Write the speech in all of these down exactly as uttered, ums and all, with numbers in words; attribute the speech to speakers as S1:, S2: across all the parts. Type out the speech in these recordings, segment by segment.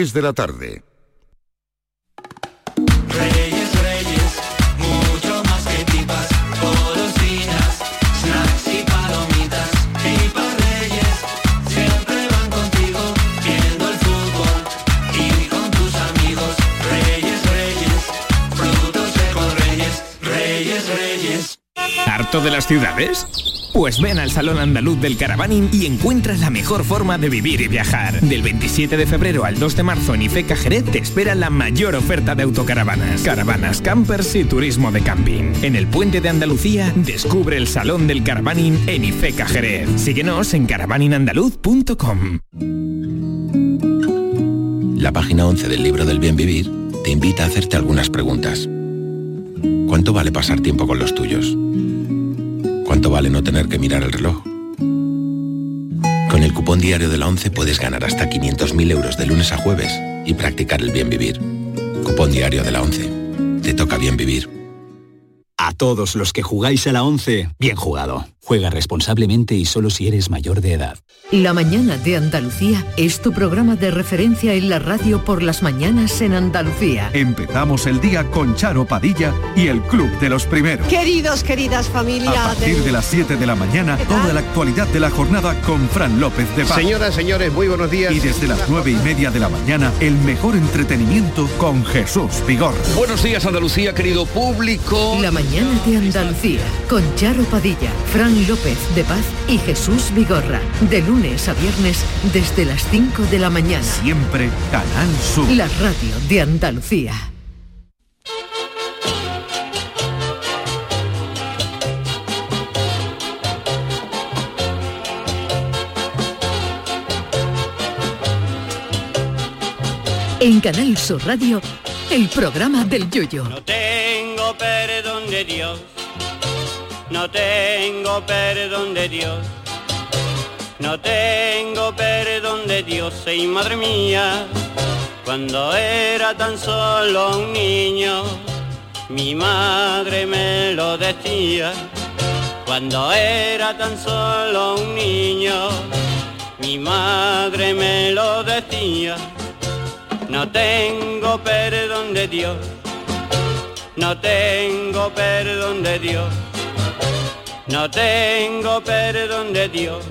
S1: Es de la tarde.
S2: Reyes, Reyes, mucho más que pipas, golosinas, snacks y palomitas. Pipas Reyes, siempre van contigo, viendo el fútbol y con tus amigos. Reyes, Reyes, frutos secos Reyes, Reyes, Reyes.
S3: ¿Harto de las ciudades? Pues ven al Salón Andaluz del Caravaning y encuentra la mejor forma de vivir y viajar. Del veintisiete de febrero al dos de marzo en Ifeca Jerez te espera la mayor oferta de autocaravanas, caravanas, campers y turismo de camping. En el Puente de Andalucía descubre el Salón del Caravaning en Ifeca Jerez. Síguenos en caravaning andaluz punto com.
S4: La página once del libro del bien vivir te invita a hacerte algunas preguntas. ¿Cuánto vale pasar tiempo con los tuyos? ¿Cuánto vale no tener que mirar el reloj? Con el cupón diario de la ONCE puedes ganar hasta quinientos mil euros de lunes a jueves y practicar el bien vivir. Cupón diario de la ONCE. Te toca bien vivir.
S5: A todos los que jugáis a la ONCE, bien jugado. Juega responsablemente y solo si eres mayor de edad.
S6: La mañana de Andalucía es tu programa de referencia en la radio por las mañanas en Andalucía.
S7: Empezamos el día con Charo Padilla y el Club de los Primeros.
S8: Queridos, queridas familias.
S7: A partir de las siete de la mañana, toda la actualidad de la jornada con Fran López de Paz.
S9: Señoras, señores, muy buenos días.
S7: Y desde las nueve y media de la mañana, el mejor entretenimiento con Jesús Vigor.
S9: Buenos días, Andalucía, querido público.
S6: La mañana de Andalucía con Charo Padilla, Fran López de Paz y Jesús Vigorra. De lunes a viernes desde las cinco de la mañana.
S7: Siempre Canal Sur.
S6: La radio de Andalucía. En Canal Sur Radio, el programa del Yoyo.
S10: No tengo perdón de Dios. No tengo perdón de Dios, no tengo perdón de Dios, y madre mía, cuando era tan solo un niño, mi madre me lo decía, cuando era tan solo un niño, mi madre me lo decía, no tengo perdón de Dios, no tengo perdón de Dios. No tengo perdón de Dios,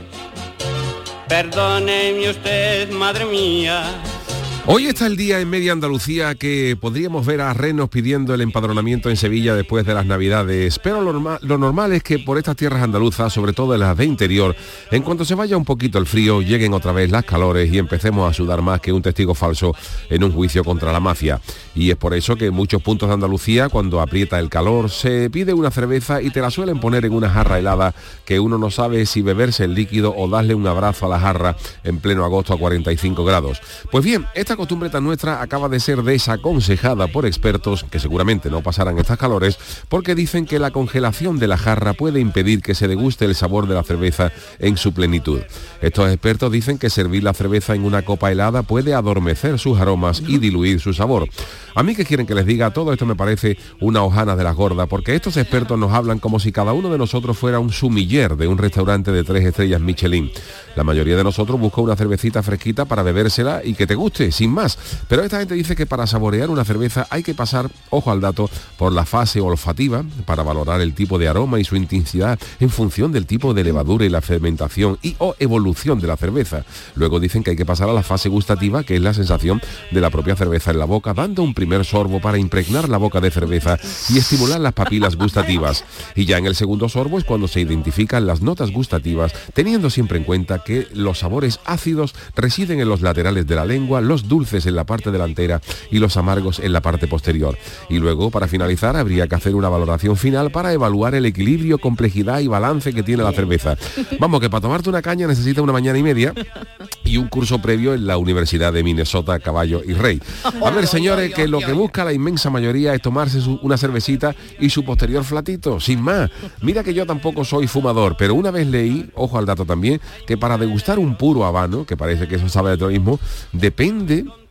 S10: perdóneme usted, madre mía.
S11: Hoy está el día en media Andalucía que podríamos ver a renos pidiendo el empadronamiento en Sevilla después de las Navidades, pero lo normal, lo normal es que por estas tierras andaluzas, sobre todo en las de interior, en cuanto se vaya un poquito el frío, lleguen otra vez las calores y empecemos a sudar más que un testigo falso en un juicio contra la mafia. Y es por eso que en muchos puntos de Andalucía, cuando aprieta el calor, se pide una cerveza y te la suelen poner en una jarra helada que uno no sabe si beberse el líquido o darle un abrazo a la jarra en pleno agosto a cuarenta y cinco grados. Pues bien, esta costumbre tan nuestra acaba de ser desaconsejada por expertos que seguramente no pasarán estas calores porque dicen que la congelación de la jarra puede impedir que se deguste el sabor de la cerveza en su plenitud. Estos expertos dicen que servir la cerveza en una copa helada puede adormecer sus aromas y diluir su sabor. A mí, ¿qué quieren que les diga? Todo esto me parece una hojana de las gordas, porque estos expertos nos hablan como si cada uno de nosotros fuera un sumiller de un restaurante de tres estrellas Michelin. La mayoría de nosotros busca una cervecita fresquita para bebérsela y que te guste, sin más. Pero esta gente dice que para saborear una cerveza hay que pasar, ojo al dato, por la fase olfativa, para valorar el tipo de aroma y su intensidad en función del tipo de levadura y la fermentación y o evolución de la cerveza. Luego dicen que hay que pasar a la fase gustativa, que es la sensación de la propia cerveza en la boca, dando un primer sorbo para impregnar la boca de cerveza y estimular las papilas gustativas. Y ya en el segundo sorbo es cuando se identifican las notas gustativas, teniendo siempre en cuenta que los sabores ácidos residen en los laterales de la lengua, los dulces en la parte delantera y los amargos en la parte posterior. Y luego, para finalizar, habría que hacer una valoración final para evaluar el equilibrio, complejidad y balance que tiene la cerveza. Vamos, que para tomarte una caña necesita una mañana y media y un curso previo en la Universidad de Minnesota, Caballo y Rey. A ver, señores, que lo que busca la inmensa mayoría es tomarse su, una cervecita y su posterior flatito, sin más. Mira que yo tampoco soy fumador, pero una vez leí, ojo al dato también, que para degustar un puro habano, que parece que eso sabe de todo mismo, depende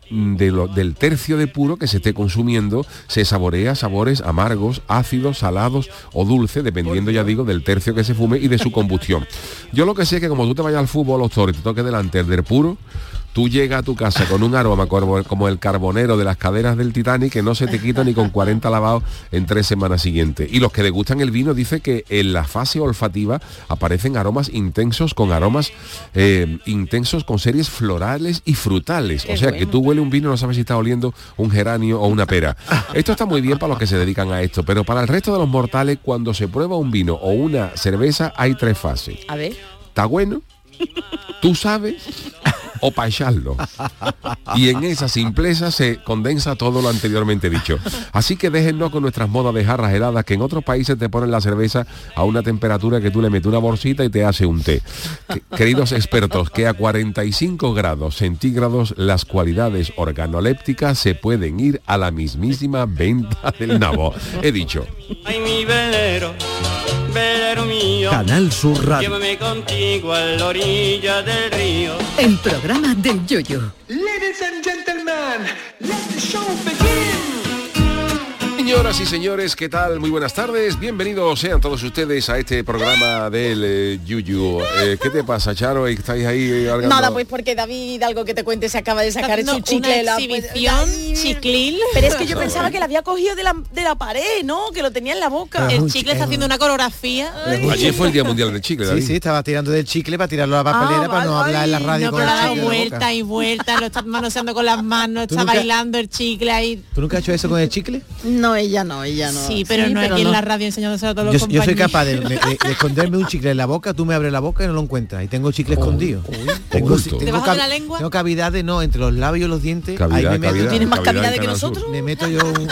S11: de lo, del tercio de puro que se esté consumiendo se saborea sabores amargos, ácidos, salados o dulces, dependiendo, ya digo, del tercio que se fume y de su combustión. Yo lo que sé es que como tú te vayas al fútbol, los toros, y te toques delante del puro, tú llegas a tu casa con un aroma como el carbonero de las caderas del Titanic que no se te quita ni con cuarenta lavados en tres semanas siguientes. Y los que degustan el vino dicen que en la fase olfativa aparecen aromas intensos con aromas eh, intensos con series florales y frutales. Qué o sea, bueno. Que tú hueles un vino y no sabes si está oliendo un geranio o una pera. Esto está muy bien para los que se dedican a esto, pero para el resto de los mortales, cuando se prueba un vino o una cerveza, hay tres fases.
S1: A ver.
S11: ¿Está bueno? ¿Tú sabes? O para echarlo. Y en esa simpleza se condensa todo lo anteriormente dicho. Así que déjennos con nuestras modas de jarras heladas, que en otros países te ponen la cerveza a una temperatura que tú le metes una bolsita y te hace un té. Queridos expertos, que a cuarenta y cinco grados centígrados las cualidades organolépticas se pueden ir a la mismísima venta del nabo. He dicho.
S10: Ay, mi velero, velero mío,
S7: Canal Sur Radio.
S10: Llévame contigo a la orilla del río.
S6: El programa del Yoyo.
S2: Ladies and gentlemen, let the show begin.
S11: Señoras y señores, ¿qué tal? Muy buenas tardes. Bienvenidos sean todos ustedes a este programa del eh, Yuyu. Eh, ¿Qué te pasa, Charo? ¿Estáis ahí eh, algando?
S1: Nada, pues porque David, algo que te cuente, se acaba de sacar
S12: no,
S1: su chicle.
S12: una exhibición,
S1: pues,
S12: chiclil.
S1: Pero es que yo pensaba que la había cogido de la, de la pared, ¿no? Que lo tenía en la boca.
S12: El chicle está haciendo una coreografía.
S11: Ayer fue el Día Mundial del Chicle, David.
S13: Sí, sí, estaba tirando del chicle para tirarlo a la papelera
S1: Ah,
S13: para no
S1: vale,
S13: hablar en la radio
S12: No,
S13: con
S12: pero
S13: el
S12: ha dado
S13: chicle en la boca.
S12: vueltas y vueltas, lo está manoseando con las manos,
S13: ¿Tú
S12: está
S13: nunca-
S12: bailando el chicle ahí.
S13: ¿Tú nunca has hecho eso con el chicle?
S1: No, ella no, ella no.
S12: Sí, pero no aquí en la radio enseñándoselo a todos los
S13: Yo, yo
S12: compañeros.
S13: soy capaz de, de- de esconderme un chicle en la boca, tú me abres la boca y no lo encuentras. Y tengo el chicle escondido. tengo,
S11: oculto.
S13: tengo
S12: ¿Debajo de
S13: cavi-
S12: la lengua?
S13: Tengo cavidades, no, entre los labios y los dientes.
S11: Cavidad,
S13: ahí me meto,
S11: cavidad,
S1: ¿Tienes más
S11: cavidad
S1: cavidad
S11: en
S1: que
S11: Canal Sur.
S1: nosotros?
S13: me meto yo un,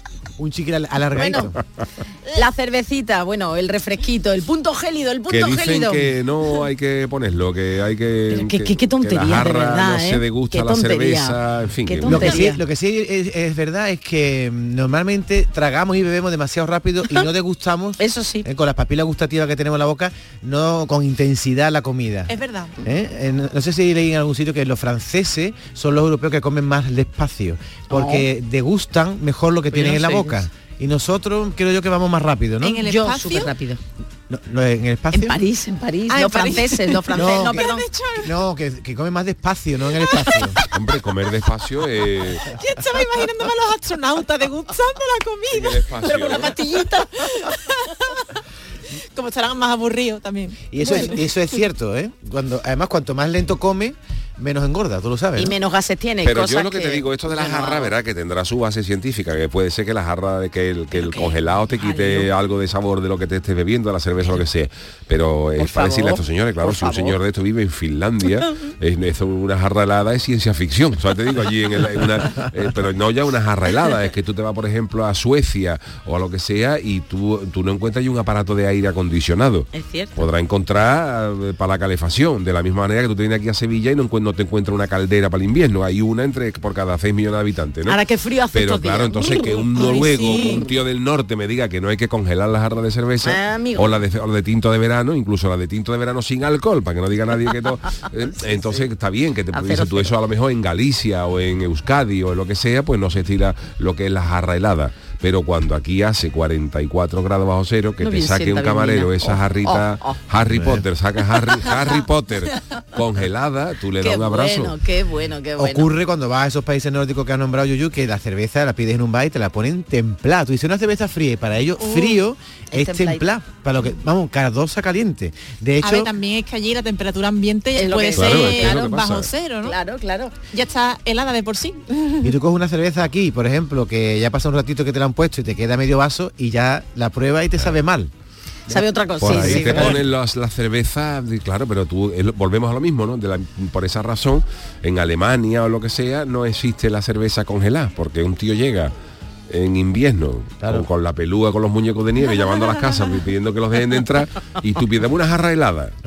S13: un chicle al- alargadito.
S1: Bueno, la cervecita, bueno, el refresquito, el punto gélido, el punto
S11: Que dicen
S1: gélido.
S11: que no hay que ponerlo, que hay que...
S1: Pero qué-
S11: que-
S1: qué- qué tontería,
S11: que la
S1: de
S11: jarra
S1: verdad,
S11: no
S1: ¿eh?
S11: se degusta
S1: Qué
S11: la
S1: tontería.
S11: cerveza, en fin.
S1: Qué
S11: que-
S13: Lo que sí,
S1: tontería.
S13: lo que sí es, es verdad es que mm, normalmente tragamos y bebemos demasiado rápido y no degustamos
S1: Eso sí.
S13: eh, con las papilas gustativas que tenemos en la boca, no con intensidad la comida.
S12: Es verdad.
S13: ¿Eh? Eh, No no sé si leí en algún sitio que los franceses son los europeos que comen más despacio, porque degustan mejor lo que
S1: Pues yo
S13: tienen
S1: no
S13: en la
S1: sé,
S13: boca. Y nosotros creo yo que vamos más rápido, ¿no?
S12: En el
S1: Yo
S12: espacio.
S1: súper rápido.
S13: No, no, en el espacio.
S1: En París, en París.
S12: Ah, en
S1: los
S12: París.
S1: franceses, los franceses.
S13: No,
S1: No,
S13: que-
S1: perdón.
S13: No, que, que comen más despacio, no en el espacio.
S11: Hombre, comer despacio eh,
S12: Yo estaba imaginándome a los astronautas degustando la
S11: en el
S12: comida.
S11: espacio.
S12: Pero con la pastillita. Como estarán más aburridos también.
S13: Y eso es, eso es cierto, ¿eh? Cuando, además, cuanto más lento come, menos engorda, tú lo sabes.
S1: Y
S13: ¿no?
S1: menos gases tiene.
S11: Pero
S1: cosas
S11: yo lo que, te digo, esto de la
S1: yo no
S11: jarra,
S1: hago.
S11: verá, que tendrá su base científica, que puede ser que la jarra, de que el, que el congelado te quite algo de sabor de lo que te estés bebiendo, la cerveza o lo que sea. Pero es para decirle a estos señores, claro,
S1: por
S11: si un
S1: favor.
S11: señor de esto vive en Finlandia, es, es una jarra helada es ciencia ficción. O sea, te digo, allí en, el, en una, eh, pero no ya una jarra helada, es que tú te vas, por ejemplo, a Suecia o a lo que sea y tú, tú no encuentras allí un aparato de aire acondicionado.
S1: Es cierto.
S11: Podrá encontrar eh, para la calefacción, de la misma manera que tú te vienes aquí a Sevilla y no, encuent- no te encuentras una caldera para el invierno, hay una entre por cada seis millones de habitantes, ¿no?
S1: Ahora qué frío hace
S11: Pero
S1: estos
S11: claro,
S1: días.
S11: entonces que un
S12: Ay,
S11: noruego,
S12: sí.
S11: un tío del norte me diga que no hay que congelar las jarras de cerveza
S1: Ah, amigo.
S11: o la de, o la de tinto de verano, incluso la de tinto de verano sin alcohol, para que no diga nadie que no. eh, entonces está bien que te
S1: A
S11: dices
S1: cero,
S11: tú
S1: cero.
S11: eso a lo mejor en Galicia o en Euskadi o en lo que sea, pues no se estira lo que es la jarra helada. Pero cuando aquí hace cuarenta y cuatro grados bajo cero, que
S1: No
S11: te
S1: bien
S11: saque un
S1: sienta bien,
S11: camarero
S1: Nina.
S11: esa
S1: Oh,
S11: jarrita
S1: oh, oh.
S11: Harry Potter, saca Harry, Harry Potter congelada, tú le das
S1: Qué
S11: un abrazo.
S1: bueno, qué bueno, qué bueno.
S13: Ocurre cuando vas a esos países nórdicos que ha nombrado Yuyu, que la cerveza la pides en un bar y te la ponen templada. Tú dices una cerveza fría y para ellos
S1: Uh,
S13: frío
S1: es
S13: es
S1: templadito.
S13: templada. Para lo que, vamos, cardosa caliente. De
S12: A
S13: hecho,
S12: ver, también es que allí la temperatura ambiente
S1: Es lo
S12: puede
S1: que-
S11: Claro, es que
S12: ser
S11: es lo que pasa.
S12: bajo cero, ¿no?
S1: Claro, claro.
S12: Ya está helada de por sí.
S13: y tú coges una cerveza aquí, por ejemplo, que ya pasa un ratito que te la han puesto y te queda medio vaso y ya la pruebas y te sabe mal.
S1: Sabe otra cosa.
S11: Por
S1: Sí,
S11: ahí
S1: sí,
S11: te
S1: claro.
S11: ponen las, las cervezas, y claro, pero tú es lo- volvemos a lo mismo, ¿no? De la- por esa razón, en Alemania o lo que sea, no existe la cerveza congelada, porque un tío llega en invierno
S13: Claro.
S11: con, con la pelúa, con los muñecos de nieve, llamando a las casas y pidiendo que los dejen de entrar, y tú pides una jarra helada. No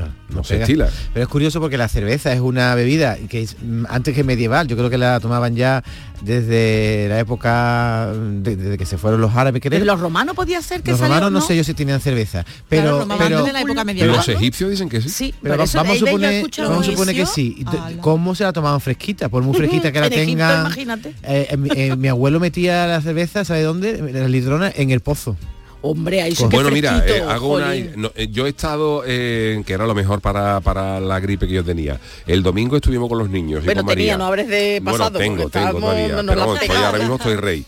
S11: no se
S13: Pero-
S11: estila.
S13: Pero es curioso porque la cerveza es una bebida que es, mm, antes que medieval, yo creo que la tomaban ya desde la época de- desde que se fueron los árabes, creo.
S1: Pero los romanos podía ser que
S13: Los
S1: salió,
S13: romanos no
S1: ¿no?
S13: sé yo si tenían cerveza, pero
S12: Claro, romanos
S13: pero,
S12: de la época
S11: Pero
S12: medieval.
S11: los egipcios dicen que sí.
S1: Sí,
S13: pero
S1: por eso
S13: vamos a
S1: de- de ella he
S13: suponer,
S1: escuchado
S13: vamos a
S1: eso.
S13: suponer que sí.
S1: Ala.
S13: ¿Cómo se la tomaban fresquita? Por muy fresquita que la
S1: En Egipto,
S13: tengan.
S1: imagínate.
S13: Eh, eh, mi, eh, mi abuelo metía la cerveza, ¿sabe dónde? La litrona en el pozo.
S1: Hombre, ahí sí que
S11: Bueno, mira,
S1: fresquito,
S11: eh, hago una,
S1: jolín.
S11: no, eh, yo he estado, eh, que era lo mejor para, para la gripe que yo tenía. El domingo estuvimos con los niños. y
S1: Bueno,
S11: con María.
S1: tenía, no hables de pasado.
S11: Bueno, tengo,
S1: porque
S11: tengo
S1: estábamos-
S11: todavía.
S1: no nos
S11: pero
S1: la
S11: vamos, estoy-
S1: pegaba.
S11: ahora mismo estoy rey.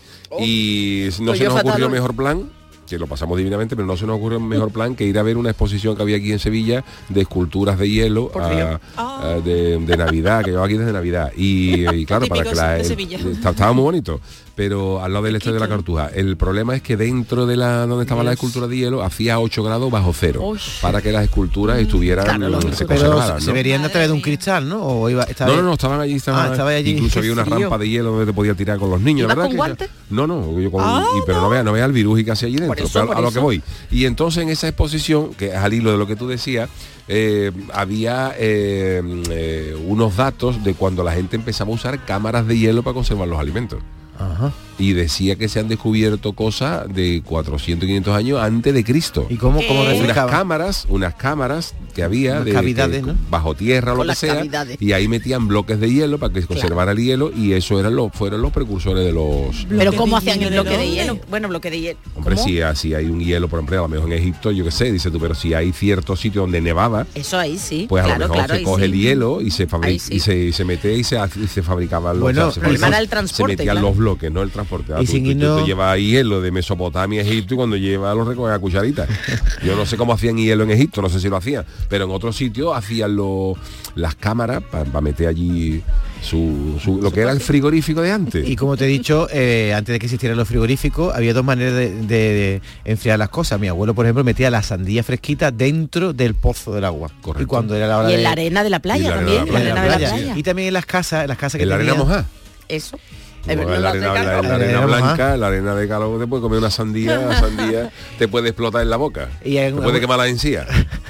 S11: Y no
S1: Pues
S11: se
S1: yo
S11: nos ocurrió
S1: fatal.
S11: mejor plan, que lo pasamos divinamente, pero no se nos ocurrió mejor plan que ir a ver una exposición que había aquí en Sevilla de esculturas de hielo
S1: Por
S11: a-
S1: Dios.
S11: a- de, de Navidad, que yo aquí desde Navidad. Y, y claro, para que
S12: Típicos
S11: la,
S12: de
S11: el-
S12: Sevilla.
S11: está- estaba muy bonito, pero al lado del estadio de la Cartuja. El problema es que dentro de la donde estaba la escultura de hielo hacía ocho grados bajo cero,
S1: Uy.
S11: para que las esculturas estuvieran
S1: Claro, lógico.
S11: se
S13: Pero
S11: conservaran,
S13: se
S11: ¿no?
S13: verían a través de un cristal, ¿no? O iba, estaba-
S11: No, no, no, estaban allí, estaban,
S13: Ah, estaba allí.
S11: incluso había una
S1: Qué frío.
S11: rampa de hielo donde te podía tirar con los niños,
S1: ¿Ibas
S11: ¿verdad?
S1: con
S11: que-
S1: guantes?
S11: No, no, yo con,
S12: Ah,
S11: y- pero no vea, no vea el virus y casi allí dentro,
S1: Por eso,
S11: pero a-
S1: por
S11: a lo
S1: eso.
S11: que voy. Y entonces en esa exposición, que es al hilo de lo que tú decías, eh, había eh, eh, unos datos de cuando la gente empezaba a usar cámaras de hielo para conservar los alimentos.
S13: Ajá.
S11: Y decía que se han descubierto cosas de cuatrocientos, quinientos años antes de Cristo.
S13: ¿Y cómo, cómo
S12: Eh,
S11: Unas
S13: refrescaba?
S11: cámaras, unas cámaras que había
S13: Unas
S11: de
S13: cavidades,
S11: que-
S13: ¿no?
S11: bajo tierra o lo
S1: Con
S11: que
S1: las
S11: sea,
S1: cavidades.
S11: y ahí metían bloques de hielo para que se conservara el hielo, y eso eran los fueron los precursores de los
S1: Pero
S12: ¿Bloque
S1: ¿cómo
S12: de
S1: hacían el
S12: hielo
S1: bloque de
S12: de
S1: hielo?
S12: dónde?
S1: Bueno, bloque de hielo.
S11: Hombre,
S1: ¿Cómo?
S11: si, si hay un hielo, por ejemplo, a lo mejor en Egipto, yo qué sé, dice tú, pero si hay ciertos sitios donde nevaba,
S1: Eso ahí sí.
S11: pues a
S1: claro,
S11: lo mejor
S1: claro,
S11: se
S1: ahí
S11: coge
S1: sí.
S11: el hielo y se
S1: Ahí
S11: fabrica
S1: sí.
S11: y se, y se mete y se, hace- y se fabricaban los,
S13: Bueno,
S11: se,
S13: el problema
S11: fabricaban-
S1: era el transporte,
S11: se metían
S1: claro.
S11: los bloques, no el transporte. Ah,
S13: Y
S11: tú,
S13: sin
S11: tú- tú
S13: irnos-
S11: te llevas hielo de Mesopotamia a Egipto y cuando lleva los recoge a cucharita. Yo no sé cómo hacían hielo en Egipto, no sé si lo hacían, pero en otros sitios hacían lo- las cámaras para meter allí su, su- lo que era el frigorífico de antes.
S13: Y como te he dicho, eh, antes de que existieran los frigoríficos, había dos maneras de, de- de enfriar las cosas. Mi abuelo, por ejemplo, metía la sandía fresquita dentro del pozo del agua.
S11: Correcto.
S13: Y cuando era la hora
S1: Y en
S13: de...
S1: la arena de la
S11: Y
S1: playa
S11: la arena
S1: también.
S11: de
S1: La
S11: la
S1: arena de la playa.
S13: Y también en las casas, en las casas que
S11: en la arena
S13: tenían-
S11: mojada.
S1: Eso.
S11: No,
S1: Es verdad,
S11: la,
S1: no
S11: arena,
S1: hace
S11: la-
S1: calor.
S11: la arena
S13: La arena
S11: blanca,
S13: mojada.
S11: la arena de calor, te puede comer una sandía, la sandía te puede explotar en la boca.
S13: Y en
S11: te puede quemar la encía.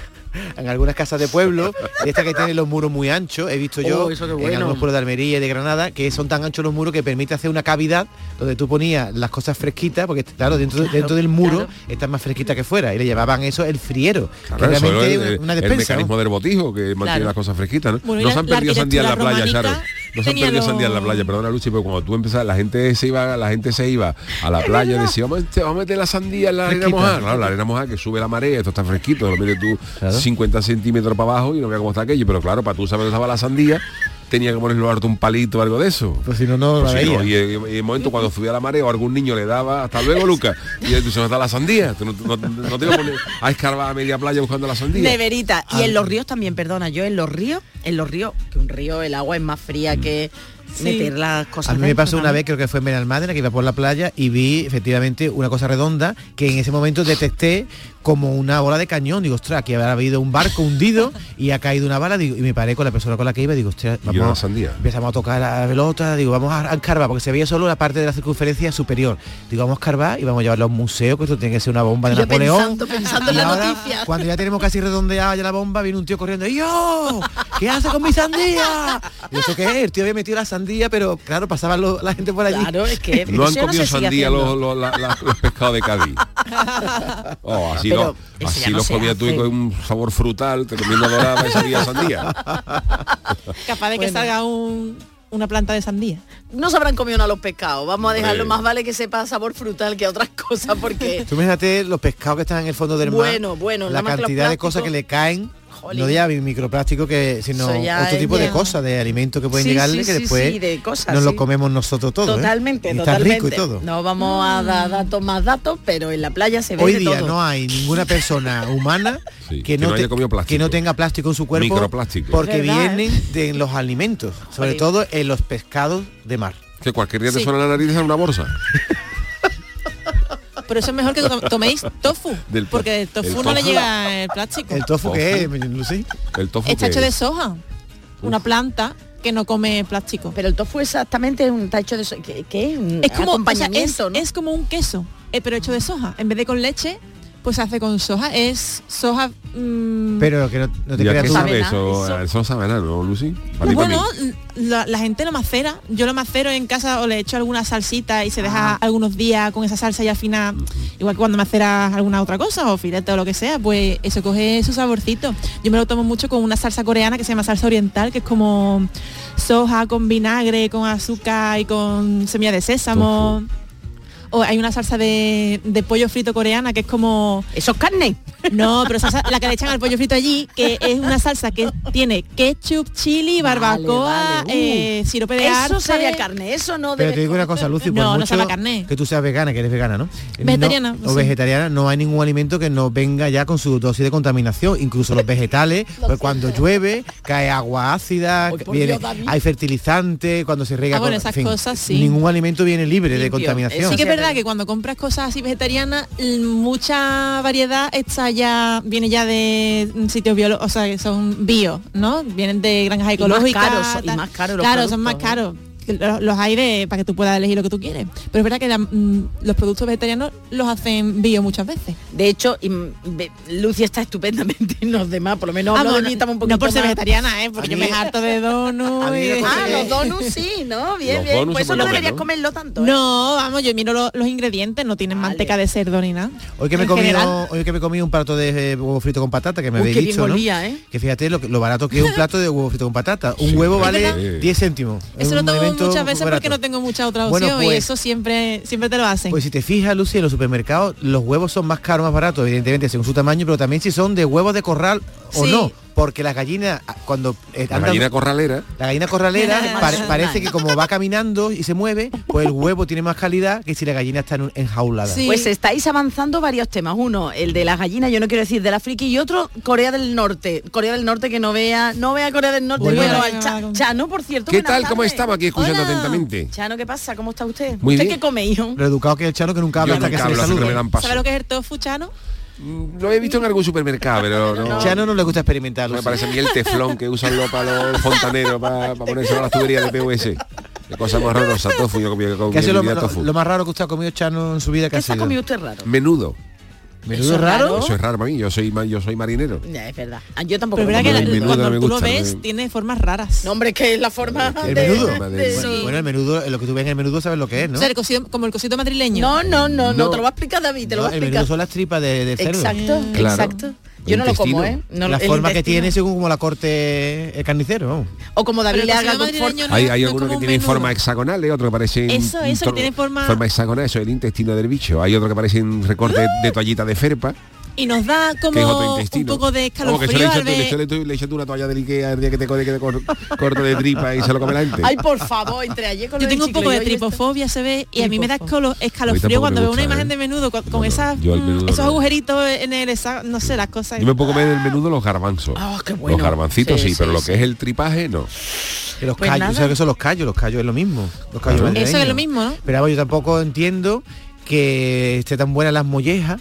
S13: en algunas casas de pueblo, de estas que tienen los muros muy anchos, he visto yo
S1: Oh, eso qué
S13: en
S1: bueno.
S13: algunos pueblos de Almería y de Granada, que son tan anchos los muros que permite hacer una cavidad donde tú ponías las cosas fresquitas, porque claro, dentro,
S1: Claro,
S13: dentro del muro
S1: claro.
S13: están más fresquitas que fuera, y le llevaban eso el friero,
S11: Claro,
S13: que
S11: eso
S13: realmente
S11: es
S13: es
S11: el,
S13: una
S11: el
S13: despensa.
S11: mecanismo
S13: ¿no?
S11: del botijo que mantiene
S1: Claro.
S11: las cosas fresquitas, ¿no?
S12: Bueno, y
S11: no
S12: la-
S11: se han
S12: la
S11: perdido sandía en la
S12: arquitectura
S11: playa, Charo.
S12: románica
S11: No se han
S12: tenía
S11: perdido
S12: los-
S11: sandía en la playa, perdona Luchi, pero cuando tú empezabas, la gente se iba, la gente se iba a la playa y decía, vamos, a meter- vamos a meter la sandía en la arena
S13: Fresquita.
S11: mojada. Claro, la arena mojada que sube la marea, esto está fresquito, lo metes tú
S13: Claro.
S11: cincuenta centímetros para abajo y no veas cómo está aquello. Pero claro, para tú saber dónde estaba la sandía, tenía que ponerlo harto un palito o algo de eso.
S13: Pues si no, no
S11: Pues
S13: la
S11: sí,
S13: veía.
S11: no, y, en- y en el momento cuando subía la marea o algún niño le daba, hasta luego Lucas, y él dice, ¿dónde está la sandía? Tú no, no, no te vas a poner a escarbar a media playa buscando la sandía.
S1: Neverita. Y en los ríos también, perdona, yo en los ríos, en los ríos, que un río, el agua es más fría que
S12: Sí.
S1: meter las cosas
S13: A mí me
S1: dentro
S13: pasó una
S1: también.
S13: vez, creo que fue en Benalmádena, que iba por la playa y vi efectivamente una cosa redonda que en ese momento detecté como una bola de cañón. Digo, ostras, que habrá habido un barco hundido y ha caído una bala. Digo, y me paré con la persona con la que iba y digo, ostras,
S11: Y era una
S13: vamos,
S11: sandía.
S13: empezamos a tocar la pelota, digo, vamos a escarbar, porque se veía solo la parte de la circunferencia superior. Digo, vamos a escarbar y vamos a llevarlo a un museo, que esto tiene que ser una bomba de
S1: Yo
S13: Napoleón.
S1: pensando, pensando en
S13: Y
S1: la
S13: ahora,
S1: noticia.
S13: cuando ya tenemos casi redondeada ya la bomba, viene un tío corriendo, ¡y yo! ¿Qué hace con mi sandía? Y eso qué es, el tío había metido la sandía, pero claro, pasaba lo- la gente por allí.
S1: Claro, es que
S11: No han
S1: eso
S11: comido
S1: se sigue
S11: sandía
S1: haciendo.
S11: los, los, la- la- los pescados de Cádiz. Oh, así
S1: Pero
S11: lo-
S1: eso
S11: así
S1: ya no
S11: los
S1: se
S11: comías tú y
S1: hace.
S11: con un sabor frutal, te comiendo dorada y salía sandía.
S12: Capaz de que
S1: Bueno.
S12: salga un, una planta de sandía.
S1: No se habrán comido nada los pescados. Vamos a dejarlo,
S11: Hombre.
S1: más vale que sepa sabor frutal que otras cosas, porque
S13: Tú imagínate los pescados que están en el fondo del mar.
S1: Bueno, bueno,
S13: la
S1: nada más que los
S13: cantidad de cosas que
S1: plásticos.
S13: le caen.
S1: Jolín.
S13: No ya microplástico que sino
S1: Eso ya
S13: otro
S1: es
S13: tipo de
S1: ya-
S13: cosas, de alimentos que pueden
S1: Sí,
S13: llegarle
S1: sí,
S13: que
S1: sí,
S13: después
S1: sí, de cosas,
S13: nos
S1: sí.
S13: lo comemos nosotros todo. ¿eh?
S1: totalmente,
S13: Y está
S1: totalmente.
S13: rico y todo.
S1: No vamos a dar datos más datos, pero en la playa se ve
S13: Hoy
S1: de
S13: día
S1: todo.
S13: no hay ninguna persona humana
S11: Sí,
S13: que,
S11: que
S13: no
S11: no haya
S13: te-
S11: comido plástico.
S13: que no tenga plástico en su cuerpo
S11: Microplástico.
S13: porque
S1: ¿Verdad, eh?
S13: vienen de los alimentos, sobre
S1: Jolín.
S13: todo en los pescados de mar.
S11: Que cualquier día te
S12: Sí.
S11: suena la nariz en una bolsa.
S12: Pero eso es mejor que to- toméis tofu,
S11: Del-
S12: porque el tofu
S11: el
S12: no le
S11: tofu.
S12: llega el plástico.
S13: ¿El tofu
S11: Tofu.
S13: qué es, Lucy?
S11: El tofu
S12: Está
S11: que
S12: hecho de
S11: es.
S12: soja, una planta que no come plástico.
S1: Pero el tofu exactamente es un está hecho de so- ¿qué, qué es? Un
S12: Es como, o sea, es,
S1: acompañamiento, ¿no?
S12: es como un queso, eh, pero hecho de soja. En vez de con leche, pues se hace con soja. Es soja... Mmm,
S13: Pero que no, no te
S11: ¿Y a
S13: creas
S11: qué
S13: tú.
S11: sabe eso? Eso sabe a nada, ¿no, Lucy? Para ti, para
S12: bueno,
S11: mí.
S12: la, la gente lo macera. Yo lo macero en casa o le echo alguna salsita y se deja
S1: Ah.
S12: algunos días con esa salsa y al final, igual que cuando maceras alguna otra cosa o filete o lo que sea, pues eso coge su saborcito. Yo me lo tomo mucho con una salsa coreana que se llama salsa oriental, que es como soja con vinagre, con azúcar y con semilla de sésamo.
S11: Tofu.
S12: O hay una salsa de, de pollo frito coreana que es como...
S1: ¿Eso es carne?
S12: No, pero salsa, la que le echan al pollo frito allí, que es una salsa que tiene ketchup, chili, barbacoa,
S1: Vale, vale. Uh,
S12: eh, sirope de
S1: Eso
S12: arce.
S1: sabe a carne, eso no
S13: Pero
S1: debe...
S13: te digo una cosa, Lucy, por
S12: No, no
S13: mucho
S12: sabe a carne.
S13: que tú seas vegana, que eres vegana, ¿no?
S12: Vegetariana,
S13: No, o
S12: sí.
S13: vegetariana, no hay ningún alimento que no venga ya con su dosis de contaminación, incluso los vegetales, pues cuando llueve, cae agua ácida,
S1: Ay, por
S13: viene,
S1: Dios, David.
S13: hay fertilizante, cuando se riega
S12: Ah, bueno,
S13: con-
S12: esas
S13: en fin,
S12: cosas sí.
S13: Ningún alimento viene libre de
S1: Limpio.
S13: contaminación.
S12: Sí que es
S1: Sí, es
S12: verdad
S1: verdad.
S12: que cuando compras cosas así vegetarianas, l- mucha variedad está ya, viene ya de mm, sitios biológicos, o sea, que son bio, ¿no? Vienen de granjas
S1: más
S12: ecológicas.
S1: caros, y
S12: tal.
S1: más caros los
S12: Claro, son más
S1: productos,
S12: caros. Los, los hay de, para que tú puedas elegir lo que tú quieres. Pero es verdad que la- mm, los productos vegetarianos los hacen bio muchas veces.
S1: De hecho, y, mm, ve- Lucy está estupendamente en los demás, por lo menos hablo
S12: Vamos,
S1: de mí, estamos un poquito
S12: no por ser
S1: más-
S12: vegetariana, ¿eh? Porque
S13: A
S12: yo
S13: mí-
S12: me harto de donuts.
S13: a mí
S12: y-
S13: una cosa
S1: Ah,
S13: que-
S1: los donuts sí, ¿no? Bien,
S11: Los
S1: bien.
S11: donuts
S1: Pues eso
S11: son
S1: no
S11: buenos,
S1: deberías
S11: ¿no?
S1: comerlo tanto, ¿eh?
S12: No, vamos, yo miro lo- los ingredientes, no tienen
S1: Vale.
S12: manteca de cerdo ni nada.
S13: Hoy que me he
S12: En
S13: comido,
S12: general.
S13: hoy que me he comido un plato de eh, huevo frito con patata, que me
S1: Uy,
S13: habéis
S1: qué bien
S13: dicho, ¿no?
S1: olía, ¿eh?
S13: Que fíjate lo, que- lo barato que es un plato de huevo frito con patata. Un
S11: Sí,
S13: huevo
S11: es
S13: vale
S11: verdad.
S13: diez céntimos. Es
S12: Eso lo
S13: un
S12: tomo
S13: alimento
S12: muchas veces
S13: barato.
S12: porque no tengo mucha otra
S13: Bueno,
S12: opción y
S13: pues-
S12: eso siempre siempre te lo hacen.
S13: Pues si te fijas, Lucy, en los supermercados los huevos son más caros, más baratos, evidentemente según su tamaño, pero también si son de huevos de corral o
S12: Sí.
S13: no, porque las gallinas cuando eh,
S11: La
S13: andan-
S11: gallina corralera.
S13: la gallina corralera pare-
S1: Más
S13: parece
S1: sana.
S13: que como va caminando y se mueve, pues el huevo tiene más calidad que si la gallina está en un- enjaulada.
S12: Sí.
S1: Pues estáis avanzando varios temas. Uno, el de las gallinas, yo no quiero decir de la friki, y otro, Corea del Norte. Corea del Norte que no vea, no vea Corea del Norte,
S13: Bueno.
S1: pero al Cha- Chano, por cierto.
S11: ¿Qué
S1: buenas
S11: tal? ¿Cómo
S1: tardes.
S11: estamos aquí escuchando
S1: Hola.
S11: atentamente?
S1: Chano, ¿qué pasa? ¿Cómo está usted?
S11: Muy
S1: ¿Usted
S11: bien.
S1: qué come, hijo?
S13: Lo educado que es el Chano que nunca habla
S11: Yo
S13: hasta que
S11: nunca
S13: se le
S11: hablo, así que
S13: saluda.
S11: me dan paso.
S12: ¿Sabes lo que es el tofu, Chano?
S11: Mm, Lo he visto en algún supermercado, pero no.
S13: Chano no le gusta experimentar.
S11: Me
S13: Lucy.
S11: parece a mí el teflón que usan los para los fontaneros para, para ponerse a las tuberías de P V C. Qué cosa más horrorosa, tofu. Yo comí, comí
S13: ¿Qué ha sido lo,
S11: mi vida
S13: lo-
S11: tofu.
S13: lo más raro que usted ha comido, Chano, en su vida? ¿Qué
S1: ¿Qué
S13: ha
S1: se ha
S13: sido?
S1: comido usted raro?
S11: Menudo.
S13: ¿Menudo
S1: ¿Eso es
S13: raro?
S1: raro?
S11: Eso es raro para mí. Yo soy ma- yo soy marinero.
S1: Ya, es verdad. Ah, yo tampoco.
S12: Pero es verdad que
S1: como
S11: el
S12: la-
S11: menudo
S12: cuando
S11: me
S12: tú lo
S11: gusta,
S12: ves
S11: me-
S12: tiene formas raras.
S1: No, hombre, es que es la forma
S11: ¿El
S1: de-
S13: menudo?
S1: de-
S11: Bueno,
S12: Sí.
S13: Bueno, el menudo, lo que tú ves en el menudo sabes lo que es, ¿no?
S12: O sea, el cocido, como el cosito madrileño.
S1: No, no, no, no,
S11: No.
S1: te lo va a explicar David, te lo
S13: No,
S1: va a
S13: el menudo
S1: explicar.
S13: son las tripas de, de cerdo.
S1: Exacto,
S11: Claro.
S1: exacto. Yo no lo como, ¿eh?
S11: Intestino.
S1: No,
S13: la
S1: el
S13: forma que
S1: intestino.
S13: tiene según como la corte el carnicero. vamos.
S1: O como David
S12: Pero
S1: le
S12: el
S1: haga
S12: cocido
S1: con
S12: madrileño
S1: for-
S12: no
S11: Hay,
S12: es-
S11: hay
S12: no es
S11: algunos
S12: como
S11: que
S12: un
S11: tienen
S12: menudo.
S11: forma hexagonal, otro que parecen
S12: Eso, eso, que
S11: tro-
S12: tiene forma-
S11: forma hexagonal, eso es el intestino del bicho. Hay otro que parecen recortes de toallita de felpa,
S12: Y nos da
S11: que es otro
S12: como un
S11: intestino.
S12: poco de
S11: Como que se le
S12: escalofrío
S11: echa
S12: al
S11: tú- le
S12: ver...
S11: echa tú- le echa tú una toalla del Ikea el día que te corte que te cor- corto de tripa y se lo come la gente.
S1: Ay, por favor, entre ayer con
S12: Yo
S1: lo del
S12: tengo un poco de
S1: chicle y hoy esto.
S12: tripofobia, se ve, y a mí me da
S1: Tripofobia.
S12: escalo- escalofrío
S11: tampoco
S12: cuando
S11: me
S12: veo una
S11: gusta,
S12: imagen
S11: ¿eh?
S12: de menudo con, con
S11: No,
S12: esas,
S11: yo al
S12: mm,
S11: menudo
S12: esos
S11: no.
S12: agujeritos en el, esa- no sé, las cosas.
S11: Yo me puedo comer el menudo los garbanzos.
S1: Ah, qué bueno.
S11: Los garbancitos sí,
S1: Sí,
S11: pero
S1: sí,
S11: lo
S1: sí.
S11: que es el tripaje no.
S13: Que los
S1: Pues
S13: callos,
S1: nada.
S13: ¿sabes qué son los callos? Los callos es lo mismo. Los callos
S11: Claro.
S13: madrileños.
S12: Eso es lo mismo, ¿no?
S13: Pero vamos, yo tampoco entiendo que esté tan buena las mollejas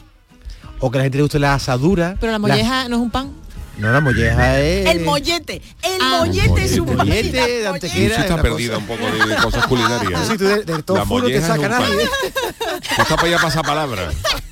S13: o que a la gente le guste la asadura.
S12: Pero la
S13: Las-
S12: molleja no es un pan.
S13: No, la molleja es...
S1: El mollete, el
S12: Ah.
S1: mollete es un
S13: Mollete
S1: pan.
S13: de
S1: La
S13: antequera.
S11: Lucy
S13: Era
S11: está
S13: una
S11: perdida
S13: cosa.
S11: un poco de, de cosas culinarias.
S13: Sí, tú del, del
S11: La
S13: tofu no te
S11: molleja es
S13: saca
S11: un pan.
S13: nadie.
S11: Tú estás para allá pasa palabra.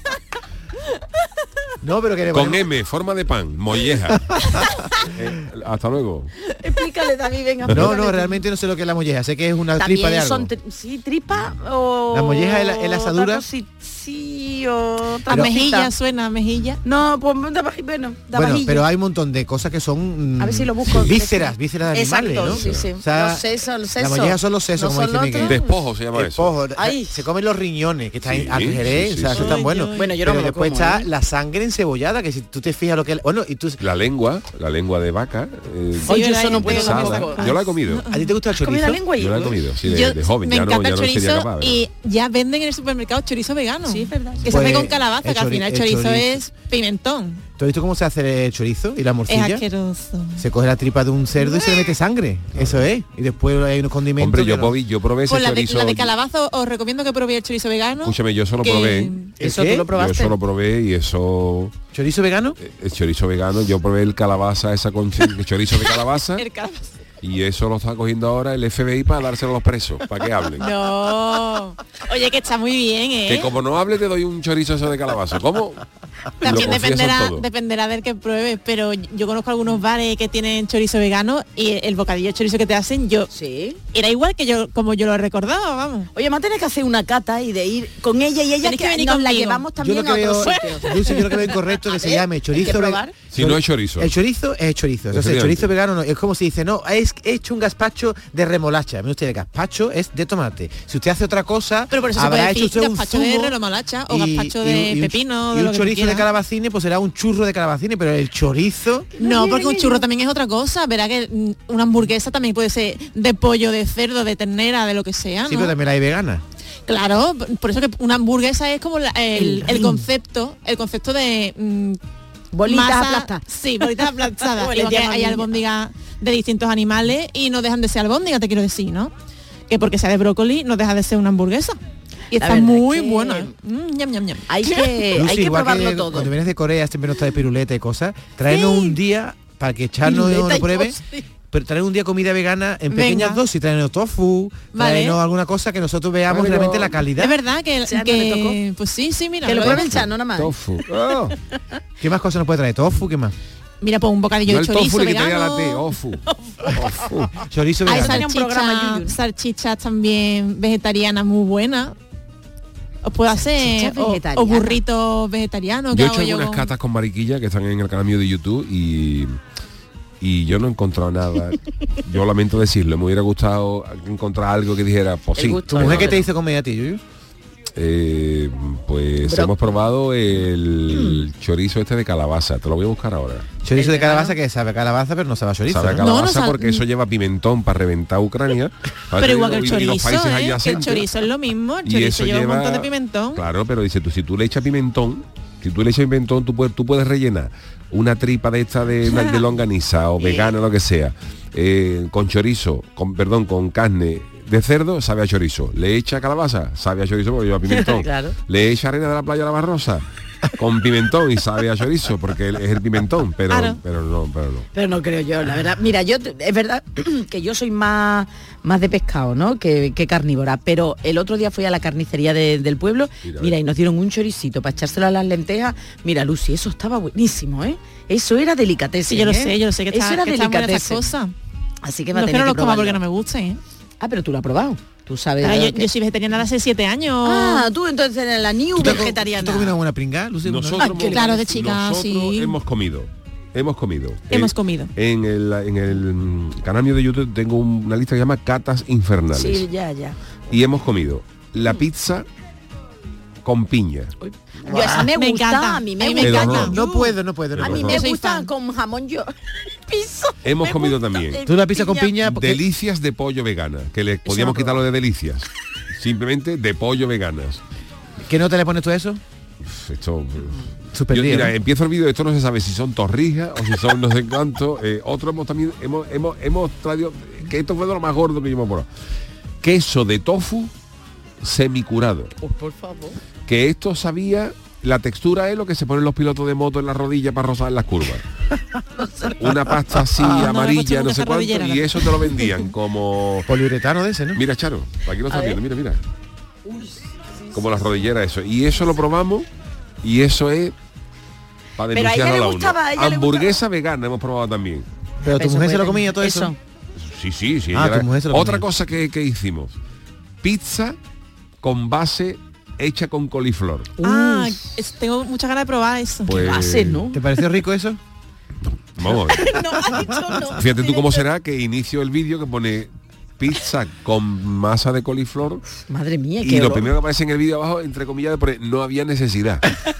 S13: No, pero que le
S11: Con
S13: ponemos-
S11: M, forma de pan, molleja. Eh, hasta luego.
S1: Explícale, David, venga.
S13: No,
S1: explícale
S13: no,
S1: tú.
S13: realmente no sé lo que es la molleja. Sé que es una tripa de
S1: También
S13: algo.
S1: son tri- sí, tripa o...
S13: La molleja es la- es la
S1: otra
S13: asadura.
S1: cosi- Sí, o otra
S12: A
S1: cosita.
S12: mejilla suena, a mejilla.
S1: No, pues da baji- bueno, da
S13: Bueno,
S1: vajilla.
S13: pero hay un montón de cosas que son mm,
S1: A ver si lo busco.
S13: vísceras, vísceras de animales,
S1: Exacto,
S13: ¿no?
S1: sí, sí.
S13: O sea,
S1: los sesos, los
S13: la
S1: sesos.
S13: molleja son los sesos,
S1: No
S13: como
S1: son
S13: dice
S1: los
S13: Miguel.
S1: otros.
S11: Despojo se llama eso.
S13: Espojo.
S1: Ay.
S13: Se comen los riñones, que están
S11: Sí,
S13: al jerez,
S11: sí,
S13: o sea,
S11: sí,
S13: eso
S11: sí.
S13: tan bueno.
S1: Bueno, yo no
S13: pero
S1: me lo
S13: después
S1: como,
S13: está
S1: ¿eh?
S13: la sangre encebollada, que si tú te fijas lo que... Bueno, y tú...
S11: La lengua, la lengua de vaca. eh,
S1: Oye,
S12: Sí,
S1: eso
S12: ¿verdad?
S1: no puedo
S11: pesada.
S1: tampoco.
S11: Yo la he comido.
S13: ¿A ti te gusta el
S1: ¿Has comido
S13: chorizo?
S1: la lengua y
S11: Yo la he comido, sí, de,
S12: Yo-
S11: de joven.
S12: me
S11: Ya no,
S12: encanta
S11: ya
S12: el
S11: no sería
S12: chorizo
S11: capaz. pero-
S12: y ya venden en el supermercado chorizo vegano.
S1: Sí, es verdad.
S12: Que se
S13: Pues,
S12: hace con calabaza,
S13: el
S12: que al
S13: chori-
S12: final el
S13: el
S12: chorizo,
S13: chorizo.
S12: es pimentón.
S13: ¿Tú has visto cómo se hace el chorizo y la
S12: Es
S13: morcilla?
S12: asqueroso.
S13: Se coge la tripa de un cerdo y se le mete sangre. Eso es. Y después hay unos condimentos.
S11: Hombre,
S13: que
S11: yo,
S13: no-
S11: probé- yo probé ese
S12: Con la de,
S11: chorizo.
S12: la de calabaza os recomiendo que probéis el chorizo vegano.
S11: Escúchame, yo solo
S12: que-
S11: probé.
S1: Eso
S13: ¿El qué?
S1: tú lo
S11: Yo
S1: probaste.
S11: eso lo probé y eso...
S13: ¿Chorizo vegano?
S11: eh, El chorizo vegano, yo probé el calabaza, esa con el chorizo de calabaza.
S12: El calabaza.
S11: Y eso lo está cogiendo ahora el F B I para dárselo a los presos, para que hablen.
S12: No. Oye, que está muy bien, ¿eh?
S11: Que como no hable te doy un chorizo eso de calabaza. ¿Cómo?
S12: También
S11: Lo confiesan
S12: dependerá,
S11: todo.
S12: dependerá del que pruebes, pero yo conozco algunos bares que tienen chorizo vegano y el bocadillo de chorizo que te hacen, yo
S1: sí.
S12: era igual que yo como yo lo recordaba, vamos.
S1: Oye, más tenés que hacer una cata y de ir con ella y ella
S12: Tenés
S1: que,
S12: que venir
S1: nos la
S12: conmigo.
S1: llevamos
S13: Yo
S1: también
S13: lo
S1: a
S13: que
S1: otros
S13: veo,
S1: sitios.
S13: Dulce, yo lo que veo incorrecto que se llame chorizo
S1: que
S13: ve-
S1: probar.
S11: Si no es chorizo.
S13: El chorizo es chorizo. Entonces el
S11: Efectivamente.
S13: chorizo vegano no, es como si dice, no, es he hecho un gazpacho de remolacha. Mire usted, el gazpacho es de tomate. Si usted hace otra cosa,
S12: Pero por eso se
S13: habrá
S12: puede
S13: hecho
S12: decir
S13: usted un
S12: gazpacho de
S13: zumo
S12: remolacha o
S13: y-
S12: gazpacho
S13: y un-
S12: de
S13: y un-
S12: pepino,
S13: y
S12: de
S13: un
S12: lo que
S13: chorizo de
S12: quieras.
S13: calabacines, pues será un churro de calabacines, pero el chorizo...
S12: No, porque un churro también es otra cosa. Verá que mm, una hamburguesa también puede ser de pollo, de cerdo, de ternera, de lo que sea,
S13: Sí,
S12: ¿no?
S13: pero también la hay vegana.
S12: Claro, por eso que una hamburguesa es como la- el,
S1: El
S12: el
S1: ring.
S12: concepto, el concepto de mm,
S1: Bolitas
S12: masa-
S1: aplastadas.
S12: Sí, bolitas aplastadas.
S1: Como le
S12: Igual que
S1: llaman
S12: hay
S1: niños.
S12: albóndigas de distintos animales y no dejan de ser albóndigas, te quiero decir, ¿no? Que porque sea de brócoli no deja de ser una hamburguesa. Y
S1: La
S12: está
S1: verdad
S12: muy
S1: es que
S12: buena. ¿eh? Mm, ñam, ñam, ñam.
S1: Hay que,
S13: Lucy,
S1: hay que
S13: igual
S1: probarlo
S13: que
S1: todo.
S13: Cuando vienes de Corea siempre nos trae piruleta y cosas. Traernos
S1: Sí.
S13: un día para que echarnos
S1: Piruleta
S13: lo
S1: y
S13: pruebe.
S1: cosas.
S13: Pero traer un día comida vegana en pequeñas
S12: Venga.
S13: dosis, traernos tofu,
S12: Vale.
S13: traernos alguna cosa que nosotros veamos
S11: Vale,
S13: realmente
S11: yo-
S13: la calidad.
S12: Es verdad que,
S1: Chano
S12: que-
S1: le
S12: pues sí, sí, mira.
S1: Que lo
S12: lo
S1: pruebe el
S12: vemos.
S1: Chano nada más.
S11: Tofu. Oh.
S13: ¿Qué más cosas nos puede traer? Tofu, ¿qué más?
S12: Mira, pues un bocadillo
S11: No
S12: de
S11: el tofu
S12: chorizo
S11: le quitaría la
S12: vegano.
S11: T, ofu. Ofu.
S13: Chorizo
S12: Hay
S13: vegano.
S1: tenía un programa,
S12: salchichas
S1: Yuyu.
S12: salchichas también vegetarianas muy buenas. Os puedo hacer
S1: Salchichas
S12: o, o
S1: vegetarianas.
S12: burritos vegetarianos.
S11: Yo he
S12: que
S11: hecho
S12: hago yo
S11: algunas
S12: con-
S11: catas con mariquilla que están en el canal mío de YouTube y y yo no he encontrado nada. Yo lamento decirlo, me hubiera gustado encontrar algo que dijera, pues
S1: El
S11: sí.
S1: gusto.
S13: ¿Tu mujer qué
S1: no,
S13: te dice comer a ti, Yuyu?
S11: Eh, pues
S1: Bro-
S11: hemos probado el chorizo este de calabaza, te lo voy a buscar ahora.
S13: Chorizo
S1: ¿El
S13: de calabaza
S1: vegano?
S13: que sabe a calabaza, pero no sabe a chorizo.
S11: Sabe a
S13: ¿no?
S12: No, no
S11: calabaza
S12: sabe-
S11: porque eso lleva pimentón para reventar Ucrania.
S12: Pero igual que el
S11: Y- y los
S12: chorizo,
S11: países
S12: ¿eh? Que el
S11: adyacentes.
S12: chorizo es lo mismo. El
S11: Y
S12: chorizo
S11: eso
S12: lleva, un
S11: lleva-
S12: montón de pimentón.
S11: Claro, pero dice tú, si tú le echas pimentón, si tú le echas pimentón, tú puedes, tú puedes rellenar una tripa de esta de, de longaniza o vegana, lo que sea, eh, con chorizo, con perdón, con carne de cerdo, sabe a chorizo. Le echa calabaza, sabe a chorizo porque lleva pimentón.
S1: Claro.
S11: Le echa arena de la playa La Barrosa con pimentón y sabe a chorizo porque es el pimentón, pero
S12: Claro.
S11: pero no, pero no.
S1: Pero no creo yo, la verdad. Mira, yo te- es verdad que yo soy más, más de pescado, ¿no? Que, que carnívora. Pero el otro día fui a la carnicería de- del pueblo,
S11: Mira,
S1: mira,
S11: ve.
S1: y nos dieron un choricito para echárselo a las lentejas. Mira, Lucy, eso estaba buenísimo, ¿eh? Eso era delicatessen.
S12: Sí, yo lo
S1: ¿eh?
S12: sé, yo lo sé que
S1: eso
S12: está,
S1: era
S12: que están buenas esas
S1: delicatessen.
S12: cosas.
S1: Así que va
S12: No
S1: a
S12: es que
S1: tener
S12: no
S1: que
S12: los coma porque
S1: probarlo.
S12: no me gusten, ¿eh?
S1: Ah, pero tú lo has probado. Tú sabes.
S12: Ah,
S1: de
S12: yo,
S1: lo que-
S12: yo soy vegetariana desde hace siete años.
S1: Ah, tú entonces eres la new
S13: ¿Tú te,
S1: vegetariana.
S13: ¿Tú te comido una pringada, Lucy?
S11: Nosotros,
S1: Ay, qué
S12: claro, de chica,
S11: nosotros
S12: sí.
S11: hemos comido. Hemos comido.
S12: Hemos
S11: Eh,
S12: comido.
S11: En el, en el mm, canal mío de YouTube tengo un- una lista que se llama Catas Infernales.
S1: Sí, ya, ya.
S11: Y hemos comido la pizza con piña.
S1: Yo esa me
S12: Me
S1: gusta,
S12: encanta,
S1: a mí me
S12: a mí me
S1: gusta.
S11: encanta.
S1: mucho.
S13: No puedo, no puedo. no
S1: A mí
S13: puedo.
S1: me
S12: Yo soy
S1: gusta
S12: fan.
S1: con jamón yo. Piso.
S11: Hemos
S1: Me
S11: comido
S1: gusta
S11: también.
S1: el
S13: Tú la pizza con piña, porque
S11: Delicias de pollo vegana, que le podíamos
S1: no
S11: quitarlo de delicias. Simplemente de pollo veganas.
S13: ¿qué no te le pones tú a eso?
S11: Uf, Esto,
S13: Suspendido,
S11: yo, mira,
S13: ¿no?
S11: empiezo el vídeo, esto no se sabe si son torrijas o si son no sé cuánto. Eh, otro hemos también, hemos, hemos, hemos traído, que esto fue de lo más gordo que yo me probado. Queso de tofu semicurado.
S1: Por favor.
S11: Que esto sabía, la textura es lo que se ponen los pilotos de moto en la rodilla para rozar en las curvas. Una pasta así
S12: no me he puesto
S11: amarilla,
S12: nunca
S11: no sé
S12: esa
S11: cuánto,
S12: rodillera,
S11: y
S12: no.
S11: eso te lo vendían como...
S13: Poliuretano de ese, ¿no?
S11: Mira, Charo, aquí lo estás
S1: A ver.
S11: viendo, mira, mira. Como las rodilleras, eso. Y eso lo probamos y eso es para
S1: Pero a ella
S11: denunciar a
S1: le
S11: la
S1: gustaba, a ella le
S11: Hamburguesa vegana hemos probado también.
S13: Pero tu
S1: Eso
S13: mujer se lo
S1: puede-
S13: comía todo eso.
S1: eso.
S11: Sí, sí, sí.
S13: Ah,
S11: ella
S13: tu
S11: era-
S13: mujer se lo
S11: Otra
S13: comía.
S11: cosa que, que hicimos. Pizza con base hecha con coliflor.
S12: Ah, es- tengo muchas ganas de probar eso.
S11: Pues,
S1: base, ¿no?
S13: ¿Te pareció rico eso?
S11: Vamos a ver.
S1: No, ha dicho no.
S11: Fíjate tú cómo será que inicio el vídeo que pone pizza con masa de coliflor
S1: Madre mía,
S11: y
S1: qué
S11: lo
S1: horror.
S11: primero que aparece en el vídeo abajo, entre comillas, pone no había necesidad.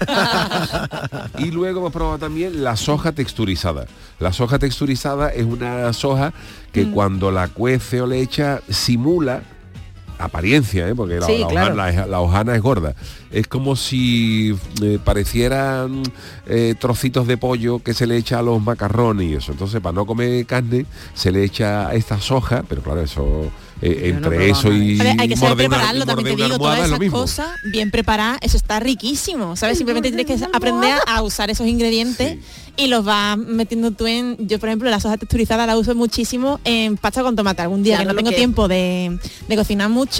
S11: Y luego hemos probado también la soja texturizada. La soja texturizada es una soja que cuando la cuece o le echa simula apariencia, ¿eh? Porque la,
S1: Sí,
S11: la
S1: claro.
S11: hojana, es- la hojana es gorda. Es como si eh, parecieran eh, trocitos de pollo que se le echa a los macarrones y eso. Entonces, para no comer carne, se le echa esta soja, pero claro, eso eh,
S1: Yo no he
S11: entre
S1: probado
S11: eso
S1: nada de
S11: y
S12: Pero hay que saber
S11: morder una-
S12: prepararlo, también
S11: morder
S12: te
S11: una
S12: digo,
S11: almohada
S12: todas
S11: es lo
S12: esas
S11: mismo.
S12: cosas bien preparadas, eso está riquísimo, ¿sabes? Simplemente tienes que aprender a usar esos ingredientes y los vas metiendo tú en... Yo, por ejemplo, la soja texturizada la uso muchísimo en pasta con tomate. Algún día
S1: Claro,
S12: que no
S1: lo
S12: tengo
S1: que-
S12: tiempo de, de cocinar mucho,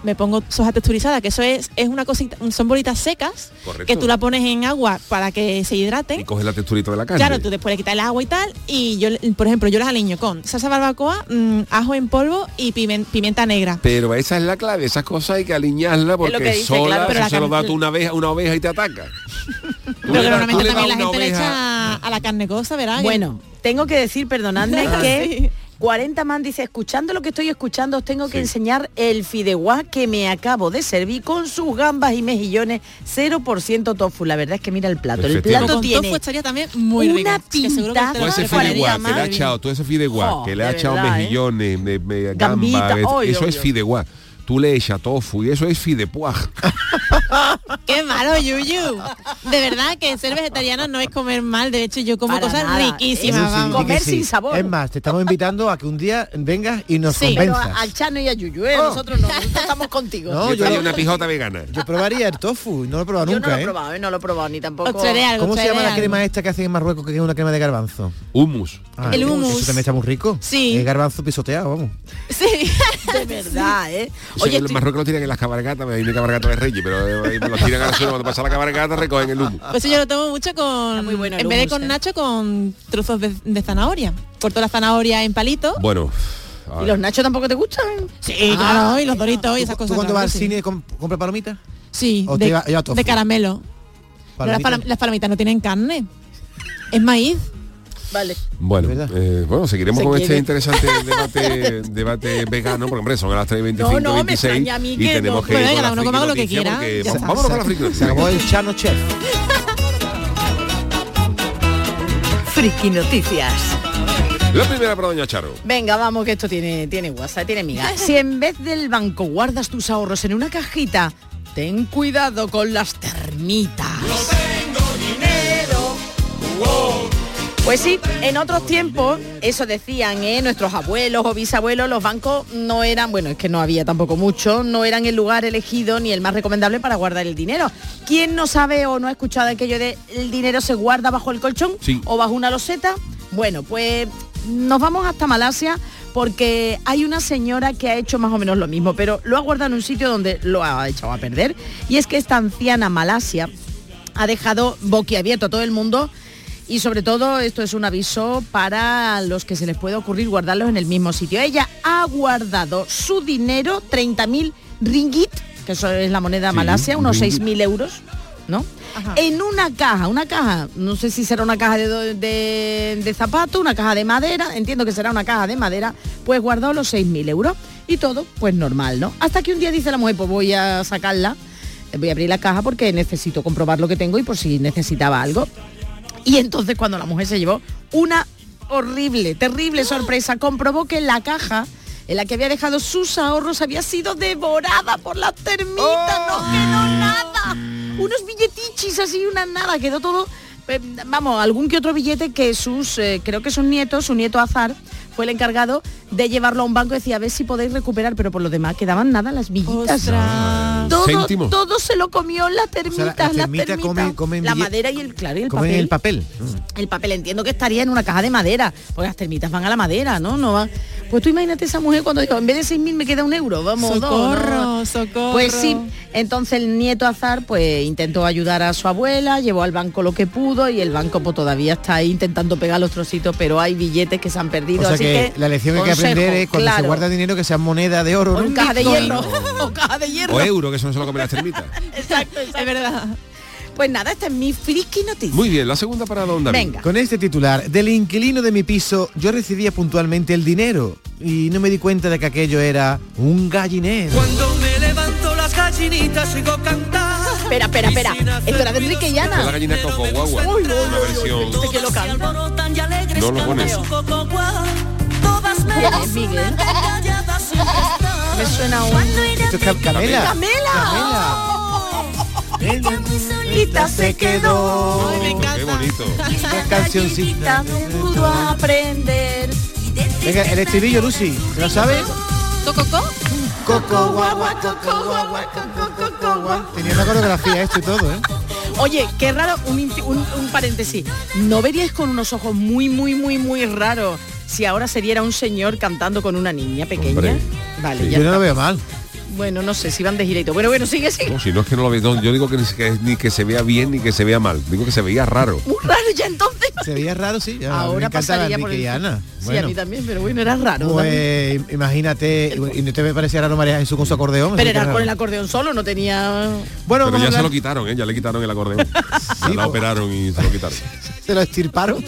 S12: me pongo soja texturizada, que eso es, es una cosita, son bolitas secas,
S11: Correcto.
S12: que tú la pones en agua para que se hidraten.
S11: Y coges la texturita de la carne.
S12: Claro, tú después le quitas el agua y tal, y yo, por ejemplo, yo las aliño con salsa barbacoa, mmm, ajo en polvo y pimen, pimienta negra.
S11: Pero esa es la clave, esas cosas hay que alinearlas porque
S12: que dice,
S11: sola
S12: claro, pero
S11: se
S12: la
S11: lo da
S12: carne-
S11: tú una oveja, una oveja y te ataca.
S12: Pero que normalmente
S11: tú le
S12: también la
S11: das
S12: gente
S11: una
S12: le
S11: oveja-
S12: echa a la carne cosa, ¿verdad?
S1: Bueno, tengo que decir, perdonadme,
S12: Ah,
S1: que
S12: sí.
S1: cuarenta man dice, escuchando lo que estoy escuchando, os tengo que
S11: Sí.
S1: enseñar el fideuá que me acabo de servir con sus gambas y mejillones, cero por ciento tofu. La verdad es que mira el plato. El
S11: Efectivamente.
S1: plato
S12: Con
S1: tiene
S12: tofu estaría también muy rico.
S1: una
S12: Que seguro que
S1: pintaza.
S12: te
S11: Todo
S12: lo
S11: ese
S12: prepararía
S11: fideuá que
S12: más.
S11: le ha echado, todo ese fideuá
S1: Jo,
S11: que le ha
S1: de
S11: echado
S1: verdad, ¿eh?
S11: mejillones, me, me-
S1: Gambita,
S11: gambas,
S1: oy,
S11: eso
S1: oy,
S11: es
S1: oy.
S11: fideuá. Tú le echas tofu y eso es fideuá.
S12: Qué malo, Yuyu. De verdad que ser vegetariano no es comer mal. De hecho, yo como
S1: Para
S12: cosas
S1: nada.
S12: riquísimas.
S1: Eso sí,
S12: vamos.
S1: comer
S13: Que sí.
S1: sin sabor.
S13: Es más, te estamos invitando a que un día vengas y nos
S12: Sí,
S1: Pero
S13: convenzas.
S1: al Chano y a Yuyu, ¿eh?
S13: Oh.
S1: Nosotros no, nosotros estamos contigo.
S13: No,
S11: Yo
S13: yo
S11: traía
S13: lo-
S11: una pijota vegana.
S13: Yo probaría el tofu, no lo he probado
S1: Yo no
S13: nunca,
S1: lo he
S13: ¿eh?
S1: probado, ¿eh? No lo he probado ni tampoco.
S12: Os traeré algo,
S13: ¿Cómo
S12: os
S13: se llama
S12: traeré
S13: la
S12: algo.
S13: crema esta que hacen en Marruecos, que es una crema de garbanzo?
S11: Hummus.
S13: Ah,
S12: El hummus.
S13: Eso también está muy rico.
S12: Sí.
S13: Es garbanzo pisoteado, vamos.
S12: Sí.
S1: De verdad, ¿eh?
S11: Oye,
S1: Oye,
S11: en
S1: estoy-
S11: Marruecos lo tiran en las cabalgatas, me viene cabalgata de Reyes, pero eh, me lo tiran al suelo cuando pasa la cabalgata, recogen el humo.
S12: Pues yo lo tomo mucho con,
S1: Está muy bueno el
S12: en vez de
S1: hummus,
S12: con
S1: ¿eh?
S12: nacho, con trozos de, de zanahoria. Corto la zanahoria en palitos.
S11: Bueno.
S1: ¿Y los nachos tampoco te gustan?
S12: Sí, claro, y los doritos y esas
S13: ¿Tú
S12: cosas.
S13: cuando
S12: claro
S13: vas
S12: que
S13: al
S12: sí.
S13: cine com- compras palomitas?
S12: Sí,
S13: ¿O te
S12: de,
S13: lleva- lleva tofu?
S12: de caramelo. Pero las,
S13: ¿Palomitas?
S12: pala- las palomitas no tienen carne. Es maíz.
S1: Vale.
S11: Bueno,
S13: ¿Verdad?
S11: eh, bueno, seguiremos
S1: Se
S11: con
S1: quiere.
S11: este interesante debate debate vegano, porque hombre, son a las tres y veinticinco,
S1: No, no, me
S11: veintiséis
S1: extraña a mí
S11: y
S1: que
S11: tenemos
S1: no.
S11: que
S12: Bueno,
S11: ir
S12: venga,
S11: con la
S12: cada uno
S11: friki
S12: coma lo que
S11: noticia,
S12: quiera.
S11: porque
S12: Ya
S11: vamos-
S12: está.
S11: vámonos con la friki
S13: Se
S11: noticia.
S13: acabó el Chano Chef.
S6: Friki Noticias.
S11: La primera para doña Charo.
S1: Venga, vamos, que esto tiene, tiene guasa, tiene miga. Si en vez del banco guardas tus ahorros en una cajita, ten cuidado con las termitas. Pues sí, en otros tiempos, eso decían, ¿eh? Nuestros abuelos o bisabuelos, los bancos no eran, bueno, es que no había tampoco mucho, no eran el lugar elegido ni el más recomendable para guardar el dinero. ¿Quién no sabe o no ha escuchado aquello de el dinero se guarda bajo el colchón
S11: Sí.
S1: o bajo una loseta? Bueno, pues nos vamos hasta Malasia porque hay una señora que ha hecho más o menos lo mismo, pero lo ha guardado en un sitio donde lo ha echado a perder. Y es que esta anciana Malasia ha dejado boquiabierto a todo el mundo. Y sobre todo esto es un aviso para los que se les puede ocurrir guardarlos en el mismo sitio. Ella ha guardado su dinero, treinta mil ringgit, que eso es la moneda
S11: Sí,
S1: malasia, unos
S11: ringgit.
S1: seis mil euros, ¿no?
S12: Ajá.
S1: En una caja, una caja, no sé si será una caja de, do- de, de zapato, una caja de madera, entiendo que será una caja de madera, pues guardó los seis mil euros y todo, pues normal, ¿no? Hasta que un día dice la mujer, pues voy a sacarla, voy a abrir la caja porque necesito comprobar lo que tengo y por si necesitaba algo. Y entonces cuando la mujer se llevó una horrible, terrible sorpresa, comprobó que la caja en la que había dejado sus ahorros había sido devorada por las termitas, no quedó nada. Unos billetichis así, una nada, quedó todo, eh, vamos, algún que otro billete que sus, eh, creo que son nietos, su nieto Azar, fue el encargado de llevarlo a un banco y decía, a ver si podéis recuperar, pero por lo demás quedaban nada las villitas.
S12: Ostras.
S1: Todo,
S11: Céntimo.
S1: todo se lo comió las termitas,
S13: las
S1: las
S13: termitas
S1: termitas,
S13: comen- comen
S1: la
S13: billet-
S1: madera y el, claro, y el
S13: Comen
S1: papel.
S13: el papel.
S1: El papel entiendo que estaría en una caja de madera, porque las termitas van a la madera, ¿no? No van. Pues tú imagínate esa mujer cuando dijo, en vez de seis mil me queda un euro, vamos, dos,
S12: Socorro,
S1: ¿no?
S12: socorro.
S1: Pues sí, entonces el nieto Azar pues intentó ayudar a su abuela, llevó al banco lo que pudo y el banco pues todavía está ahí intentando pegar los trocitos, pero hay billetes que se han perdido,
S13: O sea
S1: así
S13: que,
S1: que,
S13: la lección que hay que
S1: consejo,
S13: aprender es cuando se
S1: claro.
S13: guarda dinero que sea moneda de oro,
S1: O
S13: ¿no?
S1: en caja de
S12: Bitcoin.
S1: hierro, o caja de hierro.
S11: O euro, que eso no se lo comen las termitas.
S1: Exacto, exacto.
S12: Es verdad.
S1: Pues nada, esta es mi friki noticia.
S11: Muy bien, la segunda para don David.
S1: Venga.
S13: Con este titular, del inquilino de mi piso, yo recibía puntualmente el dinero y no me di cuenta de que aquello era un gallinero.
S2: Cuando me levanto las gallinitas sigo cantando.
S1: Espera, espera, espera. Esto era de Enrique y
S11: Es la
S1: Ana.
S11: gallina Coco Guagua.
S1: Uy, no,
S11: Una
S1: no,
S11: versión.
S1: no, no, que lo canta.
S2: Alborotan y alegres
S11: No lo pones.
S2: cantan su coco guau. Todas me
S1: ¿Quién es Miguel?
S2: calladas sin estar.
S1: Me suena un...
S13: Esto es Cam- Camela.
S1: ¡Camela!
S13: Camela. se quedó.
S12: Ay, me encanta.
S11: Qué bonito.
S13: Una cancioncita.
S1: Me pudo aprender.
S13: Venga, el estribillo, Lucy, ¿se lo sabes?
S12: ¿Cococó?
S13: Coco guagua, coco guagua, coco coco guagua. Tenía una coreografía esto y todo, ¿eh?
S1: Oye, qué raro, un, inci- un, un paréntesis. ¿No veríais con unos ojos muy, muy, muy, muy raros si ahora se diera un señor cantando con una niña pequeña?
S11: Hombre.
S1: Vale,
S11: Sí.
S1: ya
S13: Yo no
S1: está.
S13: lo veo mal.
S1: Bueno, no sé si van de gira y todo. Bueno, bueno, sigue, sigue.
S11: No, si no es que no lo veo. No, yo digo que ni, que ni que se vea bien ni que se vea mal. Digo que se veía raro.
S1: Muy raro ya entonces.
S13: Se veía raro, sí. Ya,
S1: Ahora
S13: me encanta
S1: pasaría
S13: Enrique
S1: por el...
S13: y Ana.
S1: Sí,
S13: Bueno.
S1: a mí también, pero bueno, era raro.
S13: Pues
S1: también.
S13: imagínate, y no te parecía raro María Jesús con su acordeón.
S1: Pero
S13: Así que
S1: era
S13: raro.
S1: con el acordeón solo, no tenía...
S13: Bueno,
S11: pero
S13: vamos
S11: ya
S13: a hablar-
S11: se lo quitaron, ¿eh? Ya le quitaron el acordeón. Sí, la operaron y se lo quitaron.
S13: Se lo estirparon.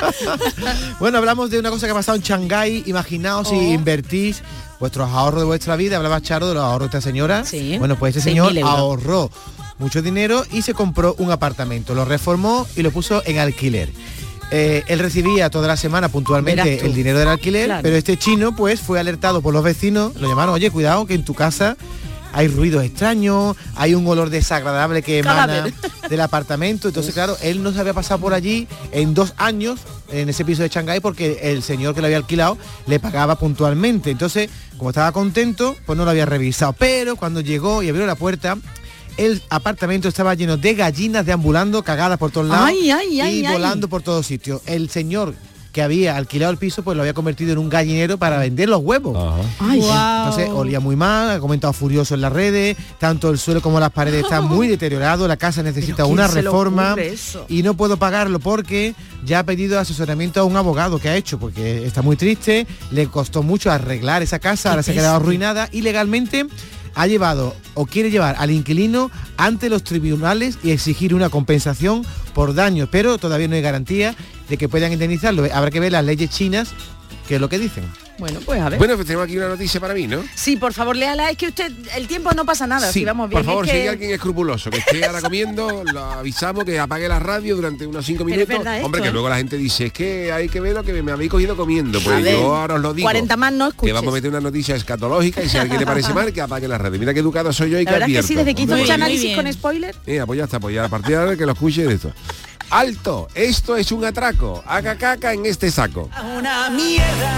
S13: Bueno, hablamos de una cosa que ha pasado en Shanghái. Imaginaos si
S1: Oh.
S13: invertís vuestros ahorros de vuestra vida. Hablaba Charo de los ahorros de esta señora.
S1: Sí.
S13: Bueno, pues este
S1: seis
S13: señor
S1: mil euros.
S13: ahorró mucho dinero y se compró un apartamento. Lo reformó y lo puso en alquiler. Eh, él recibía toda la semana puntualmente
S1: Verás tú.
S13: el dinero del alquiler,
S1: Claro.
S13: pero este chino pues fue alertado por los vecinos, lo llamaron, oye, cuidado que en tu casa hay ruidos extraños, hay un olor desagradable que emana
S1: Cadáver.
S13: del apartamento. Entonces, claro, él no se había pasado por allí en dos años en ese piso de Shanghái porque el señor que lo había alquilado le pagaba puntualmente. Entonces, como estaba contento, pues no lo había revisado. Pero cuando llegó y abrió la puerta, el apartamento estaba lleno de gallinas deambulando, cagadas por todos lados
S1: Ay, ay, ay,
S13: y
S1: ay.
S13: volando por todos sitios. El señor que había alquilado el piso, pues lo había convertido en un gallinero para vender los huevos.
S1: Ay,
S13: Entonces olía muy mal, ha comentado furioso en las redes, tanto el suelo como las paredes están muy deteriorados, la casa necesita
S1: ¿Pero quién
S13: una
S1: se le
S13: reforma
S1: ocurre eso?
S13: y no puedo pagarlo porque ya ha pedido asesoramiento a un abogado que ha hecho, porque está muy triste, le costó mucho arreglar esa casa, ahora se ha quedado
S1: triste.
S13: arruinada y legalmente ha llevado o quiere llevar al inquilino ante los tribunales y exigir una compensación por daños, pero todavía no hay garantía de que puedan indemnizarlo. Habrá que ver las leyes chinas, que es lo que dicen.
S1: Bueno, pues a ver.
S11: Bueno, pues tenemos aquí una noticia para mí, ¿no?
S1: Sí, por favor, léala. Es que usted, el tiempo no pasa nada.
S11: Sí,
S1: si vamos bien.
S11: por favor,
S1: es
S11: si
S1: que...
S11: hay alguien escrupuloso que esté ahora comiendo, lo avisamos que apague la radio durante unos cinco
S1: Pero es
S11: minutos.
S1: verdad
S11: Hombre,
S1: esto,
S11: que
S1: ¿eh?
S11: luego la gente dice, es que hay que ver lo que me habéis cogido comiendo.
S1: A
S11: Pues
S1: ver,
S11: yo ahora os lo digo.
S1: cuarenta más no
S11: Que
S1: escuches.
S11: vamos a meter una noticia escatológica y si a alguien le parece mal, que apague la radio. Mira qué educado soy yo y
S1: La
S11: que
S1: verdad es que
S11: advierto.
S1: sí, desde que hizo
S11: Hombre,
S1: mucho
S11: pues,
S1: análisis
S12: bien.
S1: con spoiler.
S11: Mira, pues ya está, pues ya a partir de ahora que lo escuche de esto. Alto, esto es un atraco. Haga caca en este saco.
S1: Una mierda.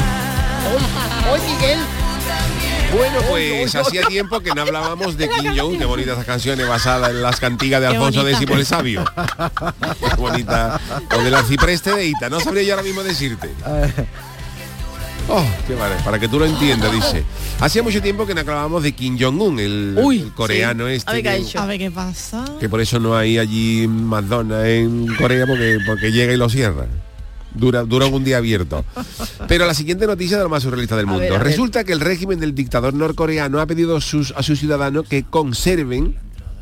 S1: Hoy, Miguel.
S11: Bueno, pues hacía tiempo que no hablábamos de Kim Jong. Qué bonitas esas canciones basadas en las cantigas de
S12: Qué
S11: Alfonso
S12: bonita.
S11: X el Sabio. Qué bonita. O del arcipreste de Ita. No sabría yo ahora mismo decirte. Oh, qué vale, para que tú lo entiendas, dice. Hacía mucho tiempo que no hablábamos de Kim Jong-un, el,
S1: Uy,
S11: el coreano
S1: sí.
S11: este.
S1: A ver qué ha
S11: que-
S1: hecho.
S12: A ver qué pasa.
S11: que por eso no hay allí McDonald's en Corea porque, porque llega y lo cierra. Dura, dura un día abierto. Pero la siguiente noticia de lo más surrealista del
S1: A
S11: mundo.
S1: ver, a ver.
S11: Resulta que el régimen del dictador norcoreano ha pedido a sus, a sus ciudadanos que conserven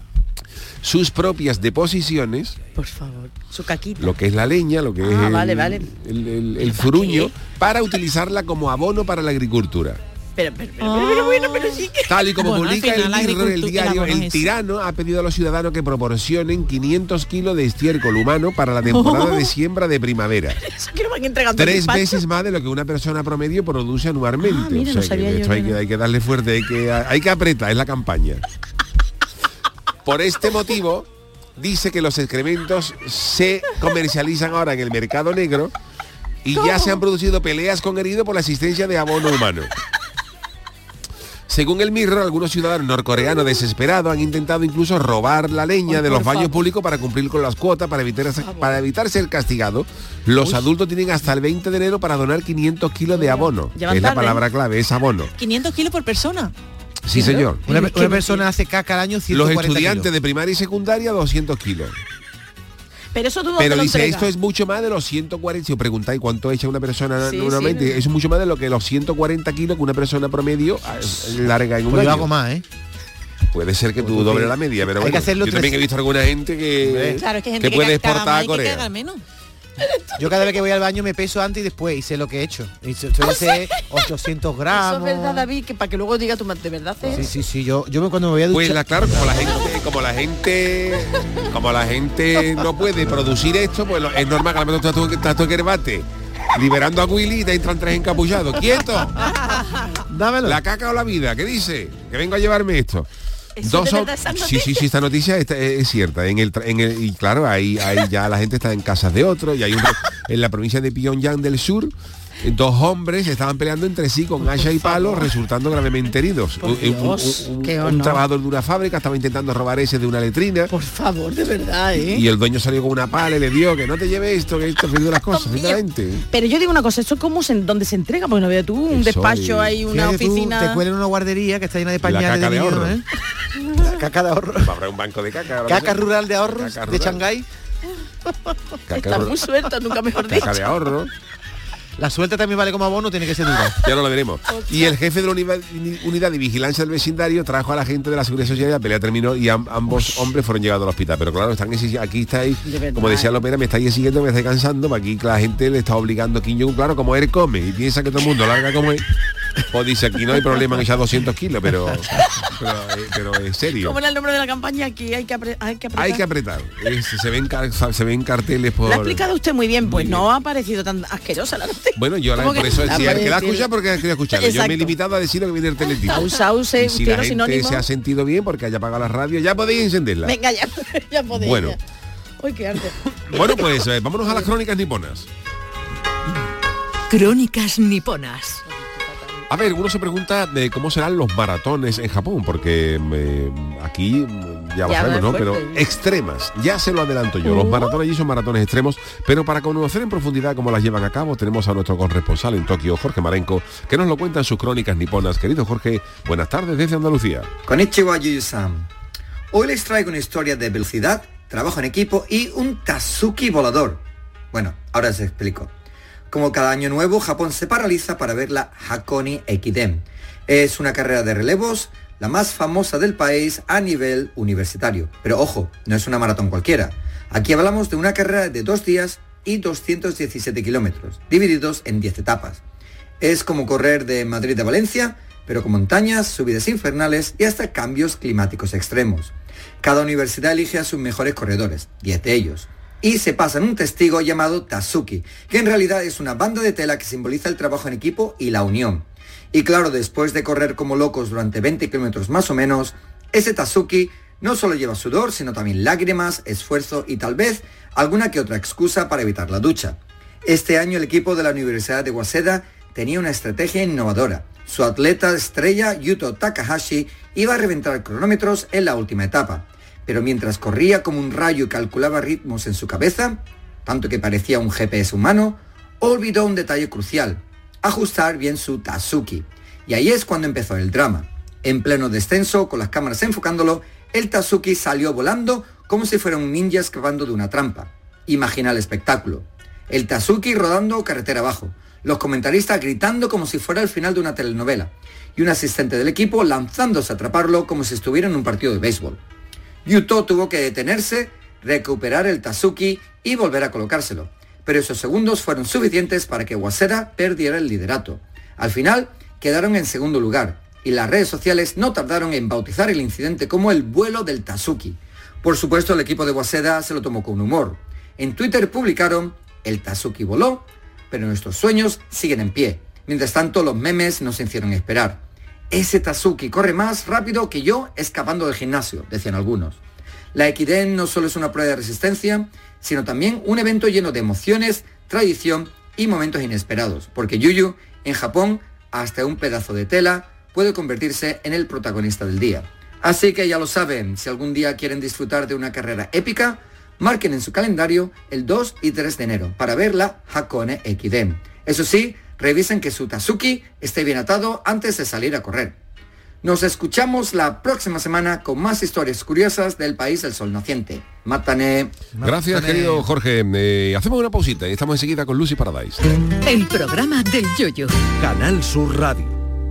S11: sus propias deposiciones,
S1: Por favor, su caquita.
S11: lo que es la leña, lo que
S1: Ah,
S11: es el,
S1: vale, vale.
S11: el, el- el
S1: ¿Para
S11: zuruño,
S1: qué?
S11: para utilizarla como abono para la agricultura.
S1: Pero, pero, pero, pero, pero bueno, pero sí que...
S11: Tal y como
S12: Bueno, al
S11: publica
S12: final la
S11: el Mirror, el
S12: agricultura-
S11: diario,
S12: el abono
S11: el
S12: es-
S11: tirano ha pedido a los ciudadanos que proporcionen quinientos kilos de estiércol humano para la temporada de siembra de primavera.
S1: Eso que no van entregando
S11: Tres
S1: despacho.
S11: veces más de lo que una persona promedio produce anualmente.
S1: Ah, mira,
S11: O
S1: no
S11: sea,
S1: sabía
S11: que
S1: yo
S11: esto hay
S1: que
S11: que,
S1: no.
S11: hay que darle fuerte, hay que, hay que apretar, es la campaña. Por este motivo, dice que los excrementos se comercializan ahora en el mercado negro y ya se han producido peleas con heridos por la existencia de abono humano. Según el Mirror, algunos ciudadanos norcoreanos desesperados han intentado incluso robar la leña
S1: Ay,
S11: de los
S1: por
S11: baños
S1: favor.
S11: públicos para cumplir con las cuotas, para evitar, para evitar ser castigados. Los adultos tienen hasta el veinte de enero para donar quinientos kilos de abono.
S1: Ya van
S11: Es la
S1: tarde.
S11: palabra clave, es abono.
S12: quinientos kilos por persona.
S11: Sí, señor.
S13: Una,
S1: Es que
S13: una
S1: no
S13: persona hace caca al año ciento
S11: Los
S13: cuarenta
S11: estudiantes
S13: kilos.
S11: de primaria y secundaria, doscientos kilos.
S1: Pero eso tú dónde
S11: Pero
S1: lo
S11: dice,
S1: entregas.
S11: esto es mucho más de los ciento cuarenta. Si os preguntáis cuánto echa una persona
S1: Sí,
S11: normalmente,
S1: sí.
S11: es mucho más de lo que los ciento cuarenta kilos que una persona promedio eh, larga en un
S13: Pues yo
S11: año.
S13: hago más, ¿eh?
S11: Puede ser que tú
S13: Porque
S11: doble la media, pero
S13: hay que
S11: bueno,
S13: hacerlo
S11: yo también he
S13: tres-
S11: visto alguna gente que,
S12: Claro, es que hay gente
S11: que
S12: que,
S11: puede
S12: ca- cada
S11: exportar a
S12: más hay que
S11: Corea.
S12: cagar menos.
S13: Yo cada vez que voy al baño me peso antes y después y sé lo que he hecho. Y su- suele ser ochocientos
S1: Eso
S13: gramos.
S1: es verdad, David, que para que luego diga tu madre, ¿de verdad haces
S13: Sí,
S1: eso?
S13: sí, sí. Yo, yo me- cuando me voy a duchar...
S11: Pues la, claro, como la gente, como la gente, como la gente no puede producir esto, pues lo- es normal que a lo mejor estás tú, estás tú en el bate liberando a Willy y te entran tres encapullados. ¡Quieto!
S13: Dámelo.
S11: La caca o la vida, ¿qué dice? Que vengo a llevarme esto.
S1: ¿Eso de
S11: son-
S1: verdad esa
S11: sí,
S1: noticia?
S11: sí, sí, esta noticia está- es, es cierta. En el, tra- en el- y claro, ahí, ahí ya la gente está en casas de otros y hay un, en la provincia de Pyongyang del Sur dos hombres estaban peleando entre sí con hacha y palo, resultando gravemente heridos. Un,
S1: Dios,
S11: un- un-
S1: qué
S11: un
S1: honor.
S11: trabajador de una fábrica estaba intentando robar ese de una letrina.
S1: Por favor, de verdad, ¿eh?
S11: Y el dueño salió con una pala y le dio que no te lleve esto, que esto es las cosas, sinceramente.
S1: Pero yo digo una cosa, ¿eso es como se, donde se entrega? Porque no veo tú un
S11: Eso
S1: despacho,
S11: es.
S1: hay una
S13: Fíjate tú,
S1: oficina.
S13: te cuelen en una guardería que está llena de
S11: La
S13: pañales
S11: caca
S13: de
S11: de
S13: niños,
S11: ahorro.
S13: ¿eh? La caca de ahorro.
S11: Habrá un banco de caca. ahora
S13: Caca
S11: no sé.
S13: rural de ahorros
S11: Caca
S13: de
S11: rural.
S13: Shanghái.
S11: Caca
S1: Está
S11: rural.
S1: muy suelta, nunca mejor dicho.
S11: Caca de ahorro.
S13: La suelta también vale como abono, tiene que ser dura.
S11: Ya no lo veremos. Y el jefe de la unidad, unidad de vigilancia del vecindario trajo a la gente de la Seguridad Social y la pelea terminó y am- ambos hombres fueron llevados al hospital. Pero claro, están exigi- aquí estáis,
S1: De verdad.
S11: como decía Lopera, me estáis exigiendo, me estáis cansando, aquí la gente le está obligando a Kim Jong, claro, como él come y piensa que todo el mundo larga como él. Pues dice, aquí no hay problema en echar doscientos kilos, pero, pero, eh, pero en serio.
S1: ¿Cómo era el nombre de la campaña? Aquí hay que, apre- hay que apretar.
S11: Hay que apretar. Es- se, ven, car- se ven carteles por...
S1: Lo ha explicado usted muy bien, pues no ha parecido tan asquerosa la noticia.
S11: Bueno, yo la,
S1: ¿Cómo
S11: por
S1: que
S11: eso
S1: la
S11: decía, el que la
S1: puede
S11: escucha
S1: decir?
S11: porque quería escucharlo. Yo me he
S1: Exacto.
S11: limitado a decir lo que viene el teletipo.
S1: Ha usado usted
S11: Y si
S1: usted
S11: la
S1: los
S11: gente
S1: sinónimos.
S11: se ha sentido bien porque haya apagado la radio, ya podéis encenderla.
S1: Venga, ya, ya podéis.
S11: Bueno.
S1: ya. Uy, qué arte.
S11: Bueno, pues eh, vámonos a las crónicas niponas.
S6: Crónicas niponas.
S11: A ver, uno se pregunta de cómo serán los maratones en Japón, porque eh, aquí mm, ya lo
S1: Ya
S11: sabemos,
S1: va
S11: ¿no?
S1: fuerte.
S11: Pero extremas, ya se lo adelanto yo. Los
S1: Uh.
S11: maratones allí son maratones extremos, pero para conocer en profundidad cómo las llevan a cabo, tenemos a nuestro corresponsal en Tokio, Jorge Marenco, que nos lo cuenta en sus crónicas niponas. Querido Jorge, buenas tardes desde Andalucía.
S14: Konnichiwa, Yuyu-san. Hoy les traigo una historia de velocidad, trabajo en equipo y un Tatsuki volador. Bueno, ahora os explico. Como cada año nuevo, Japón se paraliza para ver la Hakone Ekiden. Es una carrera de relevos, la más famosa del país a nivel universitario. Pero ojo, no es una maratón cualquiera. Aquí hablamos de una carrera de dos días y doscientos diecisiete kilómetros, divididos en diez etapas. Es como correr de Madrid a Valencia, pero con montañas, subidas infernales y hasta cambios climáticos extremos. Cada universidad elige a sus mejores corredores, diez de ellos, y se pasan un testigo llamado Tatsuki, que en realidad es una banda de tela que simboliza el trabajo en equipo y la unión. Y claro, después de correr como locos durante veinte kilómetros más o menos, ese Tatsuki no solo lleva sudor, sino también lágrimas, esfuerzo y tal vez alguna que otra excusa para evitar la ducha. Este año el equipo de la Universidad de Waseda tenía una estrategia innovadora. Su atleta estrella, Yuto Takahashi, iba a reventar cronómetros en la última etapa. Pero mientras corría como un rayo y calculaba ritmos en su cabeza, tanto que parecía un G P S humano, olvidó un detalle crucial: ajustar bien su Tatsuki. Y ahí es cuando empezó el drama. En pleno descenso, con las cámaras enfocándolo, el Tatsuki salió volando como si fuera un ninja escapando de una trampa. Imagina el espectáculo. El Tatsuki rodando carretera abajo, los comentaristas gritando como si fuera el final de una telenovela, y un asistente del equipo lanzándose a atraparlo como si estuviera en un partido de béisbol. Yuto tuvo que detenerse, recuperar el Tatsuki y volver a colocárselo, pero esos segundos fueron suficientes para que Waseda perdiera el liderato. Al final, quedaron en segundo lugar, y las redes sociales no tardaron en bautizar el incidente como el vuelo del Tatsuki. Por supuesto, el equipo de Waseda se lo tomó con humor. En Twitter publicaron: el Tatsuki voló, pero nuestros sueños siguen en pie. Mientras tanto, los memes nos hicieron esperar. Ese Tatsuki corre más rápido que yo escapando del gimnasio, decían algunos. La Ekiden no solo es una prueba de resistencia, sino también un evento lleno de emociones, tradición y momentos inesperados, porque Yuyu, en Japón, hasta un pedazo de tela puede convertirse en el protagonista del día. Así que ya lo saben, si algún día quieren disfrutar de una carrera épica, marquen en su calendario el dos y tres de enero para ver la Hakone Ekiden. Eso sí, revisen que su Tatsuki esté bien atado antes de salir a correr. Nos escuchamos la próxima semana con más historias curiosas del país del sol naciente. Mátane.
S11: Gracias, querido Jorge. Eh, hacemos una pausita y estamos enseguida con Lucy Paradise.
S6: El programa del Yoyo.
S7: Canal Sur Radio.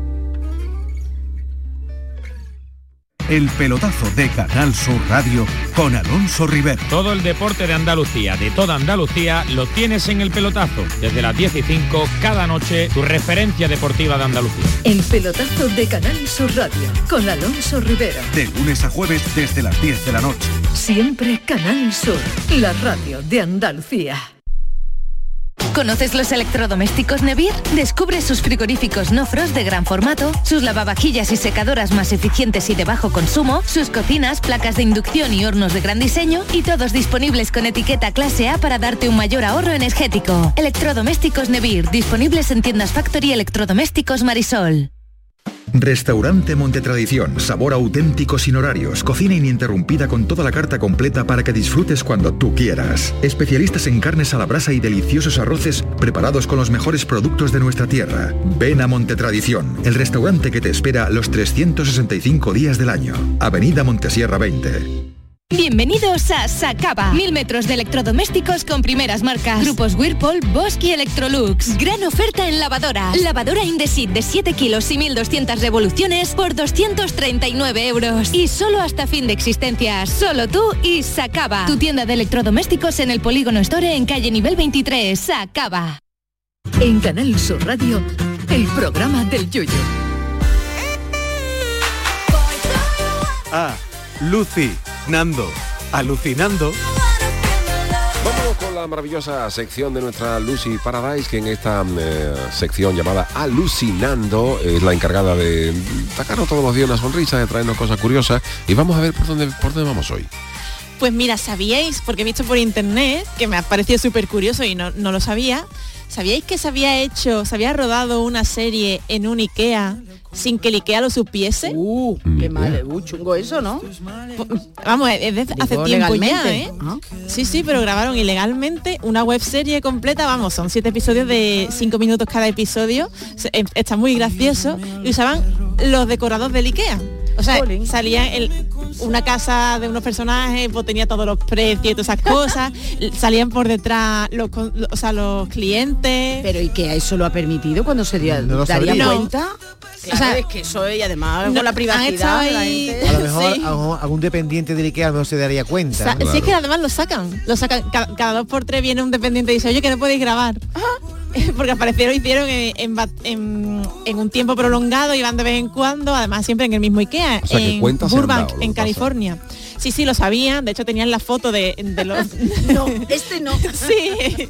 S7: El pelotazo de Canal Sur Radio con Alonso Rivero.
S15: Todo el deporte de Andalucía, de toda Andalucía, lo tienes en El Pelotazo. Desde las diez y cinco, cada noche, tu referencia deportiva de Andalucía.
S6: El pelotazo de Canal Sur Radio con Alonso Rivero.
S7: De lunes a jueves desde las diez de la noche.
S6: Siempre Canal Sur, la radio de Andalucía.
S16: ¿Conoces los electrodomésticos Nevir? Descubre sus frigoríficos no frost de gran formato, sus lavavajillas y secadoras más eficientes y de bajo consumo, sus cocinas, placas de inducción y hornos de gran diseño, y todos disponibles con etiqueta clase A para darte un mayor ahorro energético. Electrodomésticos Nevir, disponibles en tiendas Factory Electrodomésticos Marisol.
S17: Restaurante Montetradición, sabor auténtico sin horarios, cocina ininterrumpida con toda la carta completa para que disfrutes cuando tú quieras. Especialistas en carnes a la brasa y deliciosos arroces preparados con los mejores productos de nuestra tierra. Ven a Montetradición, el restaurante que te espera los trescientos sesenta y cinco días del año. Avenida Montesierra veinte.
S16: Bienvenidos a Sacaba. Mil metros de electrodomésticos con primeras marcas. Grupos Whirlpool, Bosch y Electrolux. Gran oferta en lavadoras. Lavadora Indesit de siete kilos y mil doscientas revoluciones por doscientos treinta y nueve euros. Y solo hasta fin de existencias. Solo tú y Sacaba. Tu tienda de electrodomésticos en el Polígono Store en calle nivel veintitrés. Sacaba.
S6: En Canal Sur Radio, el programa del Yoyo.
S7: Ah, Lucy, Nando, alucinando.
S11: Vamos con la maravillosa sección de nuestra Lucy Paradise, que en esta eh, sección llamada Alucinando es la encargada de sacarnos todos los días una sonrisa, de traernos cosas curiosas, y vamos a ver por dónde, por dónde vamos hoy.
S12: Pues mira, ¿sabíais? Porque he visto por internet, que me ha parecido súper curioso y no, no lo sabía, ¿sabíais que se había hecho, se había rodado una serie en un IKEA sin que el IKEA lo supiese?
S1: Uh, qué mal, uh, chungo eso, ¿no?
S12: Vamos, es de hace
S1: Digo,
S12: tiempo
S1: legalmente.
S12: ya, ¿eh?
S1: ¿Ah?
S12: Sí, sí, pero grabaron ilegalmente una web serie completa, vamos, son siete episodios de cinco minutos cada episodio, se- eh, está muy gracioso, y usaban los decorados del IKEA. O sea, salía el, una casa de unos personajes, pues tenía todos los precios y todas esas cosas, salían por detrás los, con- lo- o sea, los clientes.
S1: Pero ¿y qué eso lo ha permitido cuando se dio,
S13: No lo
S1: daría
S13: sabría.
S1: cuenta? Claro,
S12: O sea,
S1: es que eso y además
S12: no,
S1: con la
S12: han
S1: privacidad
S12: estado
S1: de la
S12: ahí-
S1: gente.
S13: A lo mejor
S12: Sí.
S13: a lo mejor algún dependiente del IKEA no se daría cuenta.
S12: Sa-
S13: ¿no?
S12: Si es que además lo sacan, lo sacan cada, cada dos por tres viene un dependiente y dice, oye, que no podéis grabar. Porque aparecieron, hicieron en, en, ba- en- en un tiempo prolongado, iban de vez en cuando, además siempre en el mismo IKEA,
S11: O sea, que
S12: en
S11: cuentas se han
S12: Burbank,
S11: dado, lo
S12: en
S11: que pasa.
S12: California. Sí, sí, lo sabían, de hecho tenían la foto de, de los...
S1: No, este no.
S12: Sí,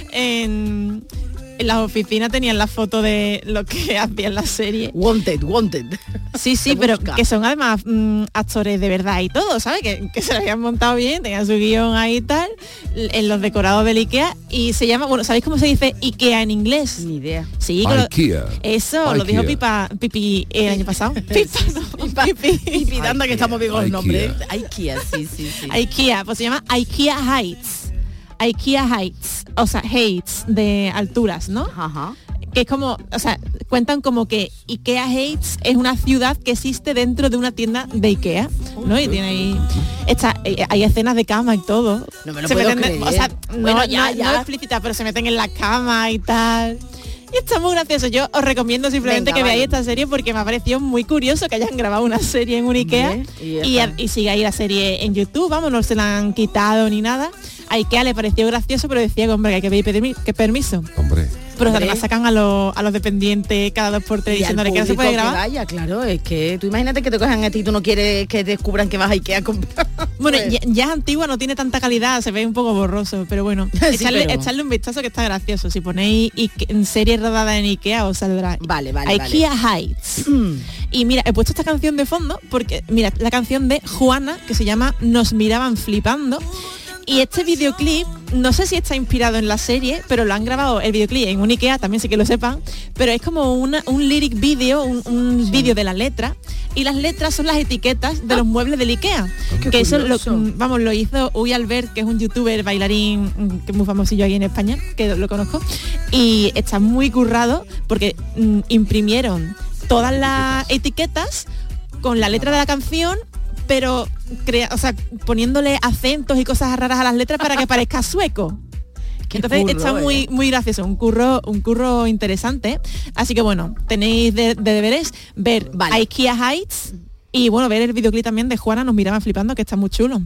S12: en, en las oficinas tenían la foto de lo que hacían la serie.
S1: Wanted, wanted.
S12: Sí, sí,
S1: Te
S12: pero
S1: busca.
S12: que son además mm, actores de verdad y todo, ¿sabes? Que, que se lo habían montado bien, tenían su guión ahí y tal, l- en los decorados del IKEA, y se llama, bueno, ¿sabéis cómo se dice IKEA en inglés?
S1: Ni idea.
S12: Sí, que lo-
S11: IKEA.
S12: eso lo dijo
S11: IKEA.
S12: Pipa, Pipi el año pasado. Pipa, no, Pipi.
S1: Y pidando que estamos bien con los
S11: Ikea.
S1: nombres. IKEA, sí, sí, sí.
S12: IKEA, pues se llama IKEA Heights. IKEA Heights, o sea, Heights de alturas, ¿no?
S1: Ajá.
S12: Que es como, o sea, cuentan como que IKEA Heights es una ciudad que existe dentro de una tienda de IKEA, ¿no? Y tiene ahí, está, eh, hay escenas de cama y todo.
S1: No me lo
S12: Se
S1: puedo
S12: meten de-
S1: creer.
S12: o sea, no,
S1: Bueno, ya,
S12: no-
S1: ya.
S12: no explícita, pero se meten en la cama y tal. Y está muy gracioso. Yo os recomiendo simplemente
S1: Venga,
S12: que veáis
S1: vale.
S12: esta serie porque me ha parecido muy curioso que hayan grabado una serie en un IKEA.
S1: Bien, y ya
S12: Y,
S1: está.
S12: y sigáis la serie en YouTube, vamos, no se la han quitado ni nada. A IKEA le pareció gracioso, pero decía que, hombre, que hay que pedir permi- que permiso.
S11: Hombre.
S12: Pero
S1: Hombre.
S12: además sacan a los, a los dependientes cada dos por tres
S1: Y al
S12: diciéndole que no se
S1: público
S12: puede
S1: que
S12: grabar.
S1: vaya, claro, es que tú imagínate que te cojan a ti y tú no quieres que descubran que vas a IKEA a comprar.
S12: Bueno,
S1: Pues,
S12: ya, ya es antigua, no tiene tanta calidad, se ve un poco borroso, pero bueno,
S1: Sí,
S12: echarle,
S1: pero-
S12: echarle un vistazo que está gracioso. Si ponéis Ike- en serie rodada en IKEA os saldrá.
S1: Vale, vale,
S12: IKEA Heights. Y mira, he puesto esta canción de fondo porque, mira, la canción de Juana, que se llama Nos miraban flipando. Y este videoclip, no sé si está inspirado en la serie, pero lo han grabado el videoclip en un IKEA, también sé que lo sepan, pero es como una, un lyric video, un, un vídeo de la letra, y las letras son las etiquetas de los muebles del IKEA.
S1: Qué
S12: que eso lo,
S1: curioso.
S12: mm, vamos, lo hizo Uy Albert, que es un youtuber bailarín mm, que es muy famosillo aquí en España, que lo conozco, y está muy currado porque mm, imprimieron todas las etiquetas con la letra de la canción, pero crea, o sea, poniéndole acentos y cosas raras a las letras para que parezca sueco.
S1: Qué
S12: Entonces
S1: curro,
S12: está
S1: eh.
S12: muy muy gracioso, un curro un curro interesante. Así que bueno, tenéis de, de deberes ver
S1: Vale.
S12: IKEA Heights y bueno, ver el videoclip también de Juana, nos miraban flipando, que está muy chulo.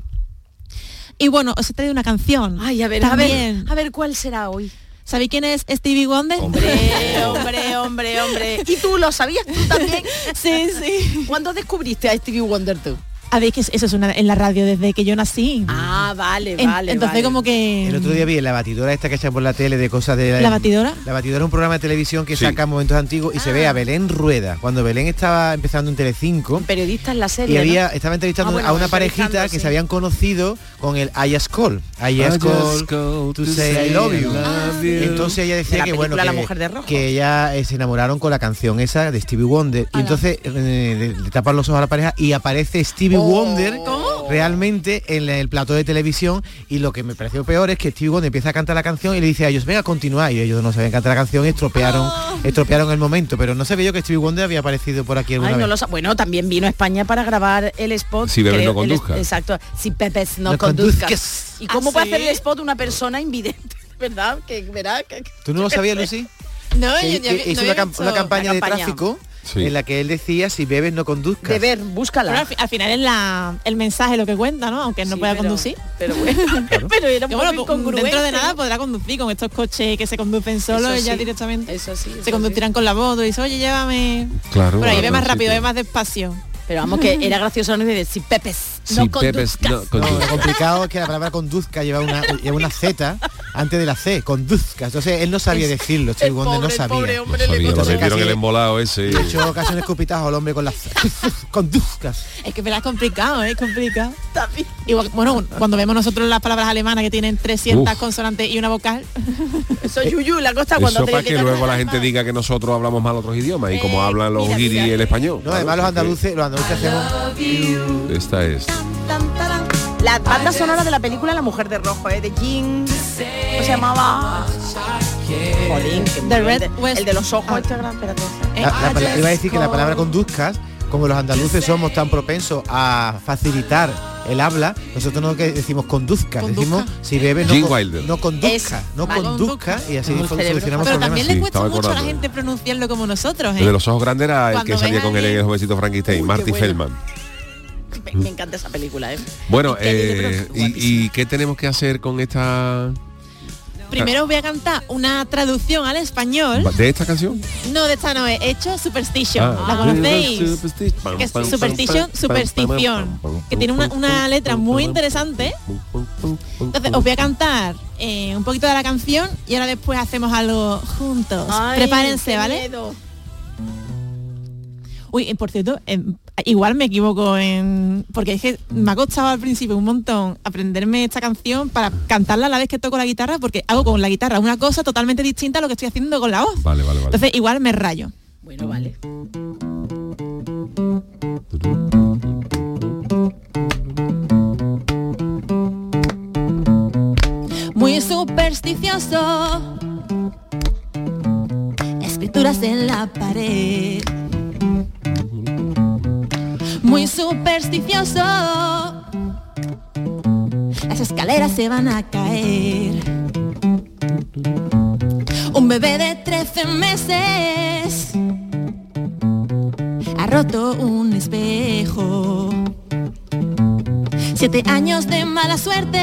S12: Y bueno, os he traído una canción.
S1: Ay, a ver, a ver,
S12: también.
S1: a ver cuál será hoy.
S12: ¿Sabéis quién es Stevie Wonder?
S1: Hombre, hombre, hombre, hombre. ¿Y tú lo sabías tú también?
S12: Sí, sí.
S1: ¿Cuándo descubriste a Stevie Wonder tú?
S12: A ver, que eso es una, en la radio desde que yo nací.
S1: Ah, vale,
S12: En-
S1: vale.
S12: entonces
S1: vale.
S12: como que...
S13: El otro día vi en la batidora esta que echan por la tele de cosas de...
S12: ¿La batidora?
S13: La batidora es un programa de televisión que
S11: Sí.
S13: saca momentos antiguos y se ve a Belén Rueda. Cuando Belén estaba empezando en Telecinco
S1: Periodista en la serie.
S13: y había,
S1: ¿no?
S13: estaba entrevistando
S1: Ah, bueno,
S13: a una parejita
S1: entrevistando,
S13: que
S1: sí.
S13: se habían conocido con el I Just Call. I Just Call to say I love you. Entonces ella
S1: De
S13: decía
S1: la
S13: que bueno,
S1: película
S13: que,
S1: La mujer de rojo.
S13: que ella eh, se enamoraron con la canción esa de Stevie Wonder. Y entonces eh, le, le tapan los ojos a la pareja y aparece Stevie
S1: Oh.
S13: Wonder realmente en la- el plató de televisión. Y lo que me pareció peor es que Stevie Wonder empieza a cantar la canción y le dice a ellos, venga, continúa. Y ellos no sabían cantar la canción y estropearon, estropearon el momento. Pero no sabía yo que Stevie Wonder había aparecido por aquí alguna
S1: Ay, no
S13: vez.
S1: lo sa- bueno, también vino a España para grabar el spot.
S13: Si bebes,
S1: creo,
S13: no
S1: el-
S13: conduzcas.
S1: exacto. Si bebes, no,
S13: No
S1: conduzcas.
S13: conduzcas.
S1: ¿Y cómo
S12: ¿Ah,
S1: puede
S12: sí?
S1: hacer el spot una persona invidente? ¿Verdad? Que verá que...
S13: ¿Tú no lo sabías, Lucy?
S12: No,
S13: Que-
S12: yo, yo-
S13: que
S12: no
S13: hizo
S12: había
S13: una, cam-
S12: visto
S13: una campaña
S1: la
S13: de
S1: campaña.
S13: tráfico
S11: Sí.
S13: en la que él decía, si bebes no conduzcas.
S1: De ver, búscala.
S12: Pero al, fi- al final es la, el mensaje lo que cuenta, ¿no? Aunque él no
S1: Sí,
S12: pueda
S1: pero-
S12: conducir.
S1: Pero bueno, pero era un
S12: Que
S1: poco
S12: bueno, pues,
S1: incongruente.
S12: dentro de nada podrá conducir con estos coches que se conducen solos
S1: Eso
S12: y ya
S1: sí,
S12: directamente
S1: Eso sí.
S12: se
S1: eso
S12: conducirán con la moto y dice, oye, llévame.
S11: Claro.
S12: Por ahí
S11: a
S12: ve más
S11: algún
S12: rápido,
S11: sitio.
S12: ve más despacio.
S1: sí. Pero vamos, que era gracioso no de si pepes,
S11: Si
S1: no
S11: bebes,
S1: conduzcas.
S11: no
S13: No,
S11: conduzcas.
S13: lo complicado es que la palabra conduzca lleva una, lleva una Z antes de la C, conduzca. Entonces él no sabía decirlo, Stevie Wonder no sabía.
S1: pobre hombre,
S11: No
S1: le
S11: sabía,
S1: costó-
S11: le metieron
S13: casi-
S11: el embolado ese.
S13: De hecho, casi un escupitajo al hombre con la conduzcas.
S12: Es que verdad es complicado, ¿eh? es complicado. Igual, bueno, cuando vemos nosotros las palabras alemanas que tienen trescientas
S11: Uf.
S12: consonantes y una vocal.
S1: Eso es yuyu, la costa cuando
S11: Eso
S1: te
S11: para que
S1: quitan
S11: luego la
S1: las
S11: gente
S1: manos.
S11: diga que nosotros hablamos mal otros idiomas y como
S1: Eh,
S11: hablan los
S1: mira,
S11: guiris
S1: mira.
S11: el español.
S13: No, además los andaluces, los andaluces hacemos...
S11: Esta es.
S1: Tan, tarán. La banda sonora de la película La mujer de rojo, ¿eh? De Jim. ¿Cómo se llamaba? Jolín, que
S12: The
S1: el
S12: Red
S1: de,
S12: West-
S1: el de los ojos,
S12: Ah.
S1: este gran, espérate.
S13: La- la pala- iba a decir que la palabra conduzcas, como los andaluces somos tan propensos a facilitar el habla, nosotros no que decimos conduzca,
S12: Conduzca.
S13: decimos si bebes no,
S11: Gene
S13: con-
S11: Wilder.
S13: no conduzca,
S1: Eso,
S13: no
S1: vale.
S13: conduzca y así
S1: Como
S13: fo-
S1: cerebro.
S13: solucionamos
S12: Pero
S13: problemas.
S12: también
S11: Sí,
S12: le cuesta
S11: estaba
S12: mucho a la
S11: acordando.
S12: gente pronunciarlo como nosotros, ¿eh?
S11: El de los ojos grandes era el
S12: Cuando
S11: que salía
S12: ven
S11: con él
S12: ahí-
S11: en el jovencito Frankenstein,
S1: Uy,
S11: Marty
S1: qué bueno.
S11: Feldman.
S1: Me, me encanta esa película, ¿eh?
S11: Bueno,
S1: Y Kelly
S11: eh,
S1: LeBron,
S11: y,
S1: guapísima.
S11: ¿y qué tenemos que hacer con esta
S12: Primero os voy a cantar una traducción al español.
S11: de esta canción?
S12: No, de esta no, he hecho Superstition.
S11: Ah.
S12: ¿La conocéis? Que es
S11: Pam,
S12: Superstition,
S11: pam,
S12: Superstición.
S11: pam, pam,
S12: Que tiene una, una letra muy interesante. Entonces os voy a cantar eh, un poquito de la canción y ahora después hacemos algo juntos.
S1: Ay,
S12: Prepárense,
S1: qué
S12: ¿vale?
S1: miedo.
S12: Uy, eh, por cierto, eh, igual me equivoco en... Porque es que me ha costado al principio un montón aprenderme esta canción para cantarla a la vez que toco la guitarra, porque hago con la guitarra una cosa totalmente distinta a lo que estoy haciendo con la voz.
S11: Vale, vale, vale.
S12: Entonces igual me rayo.
S1: Bueno, vale.
S12: Muy supersticioso, escrituras en la pared. Muy supersticioso, las escaleras se van a caer. Un bebé de trece meses ha roto un espejo. Siete años de mala suerte,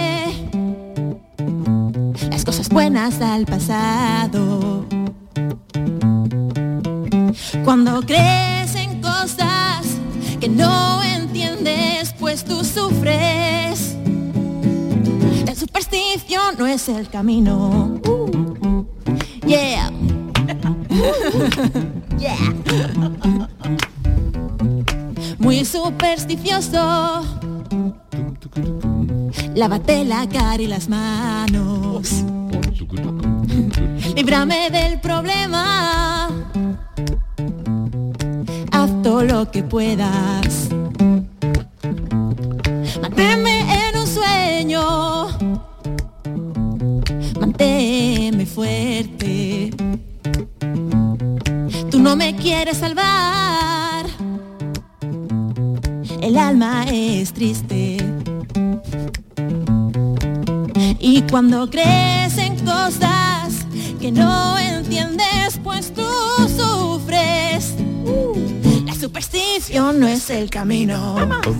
S12: las cosas buenas al pasado. Cuando crees en cosas que no entiendes, pues tú sufres. La superstición no es el camino. Uh, yeah. Yeah. Muy supersticioso, lávate la cara y las manos. Líbrame del problema, haz todo lo que puedas. Manténme en un sueño, manténme fuerte. Tú no me quieres salvar, el alma es triste. Y cuando crees en cosas que no entiendes, pues tú sufres. La superstición no es el camino.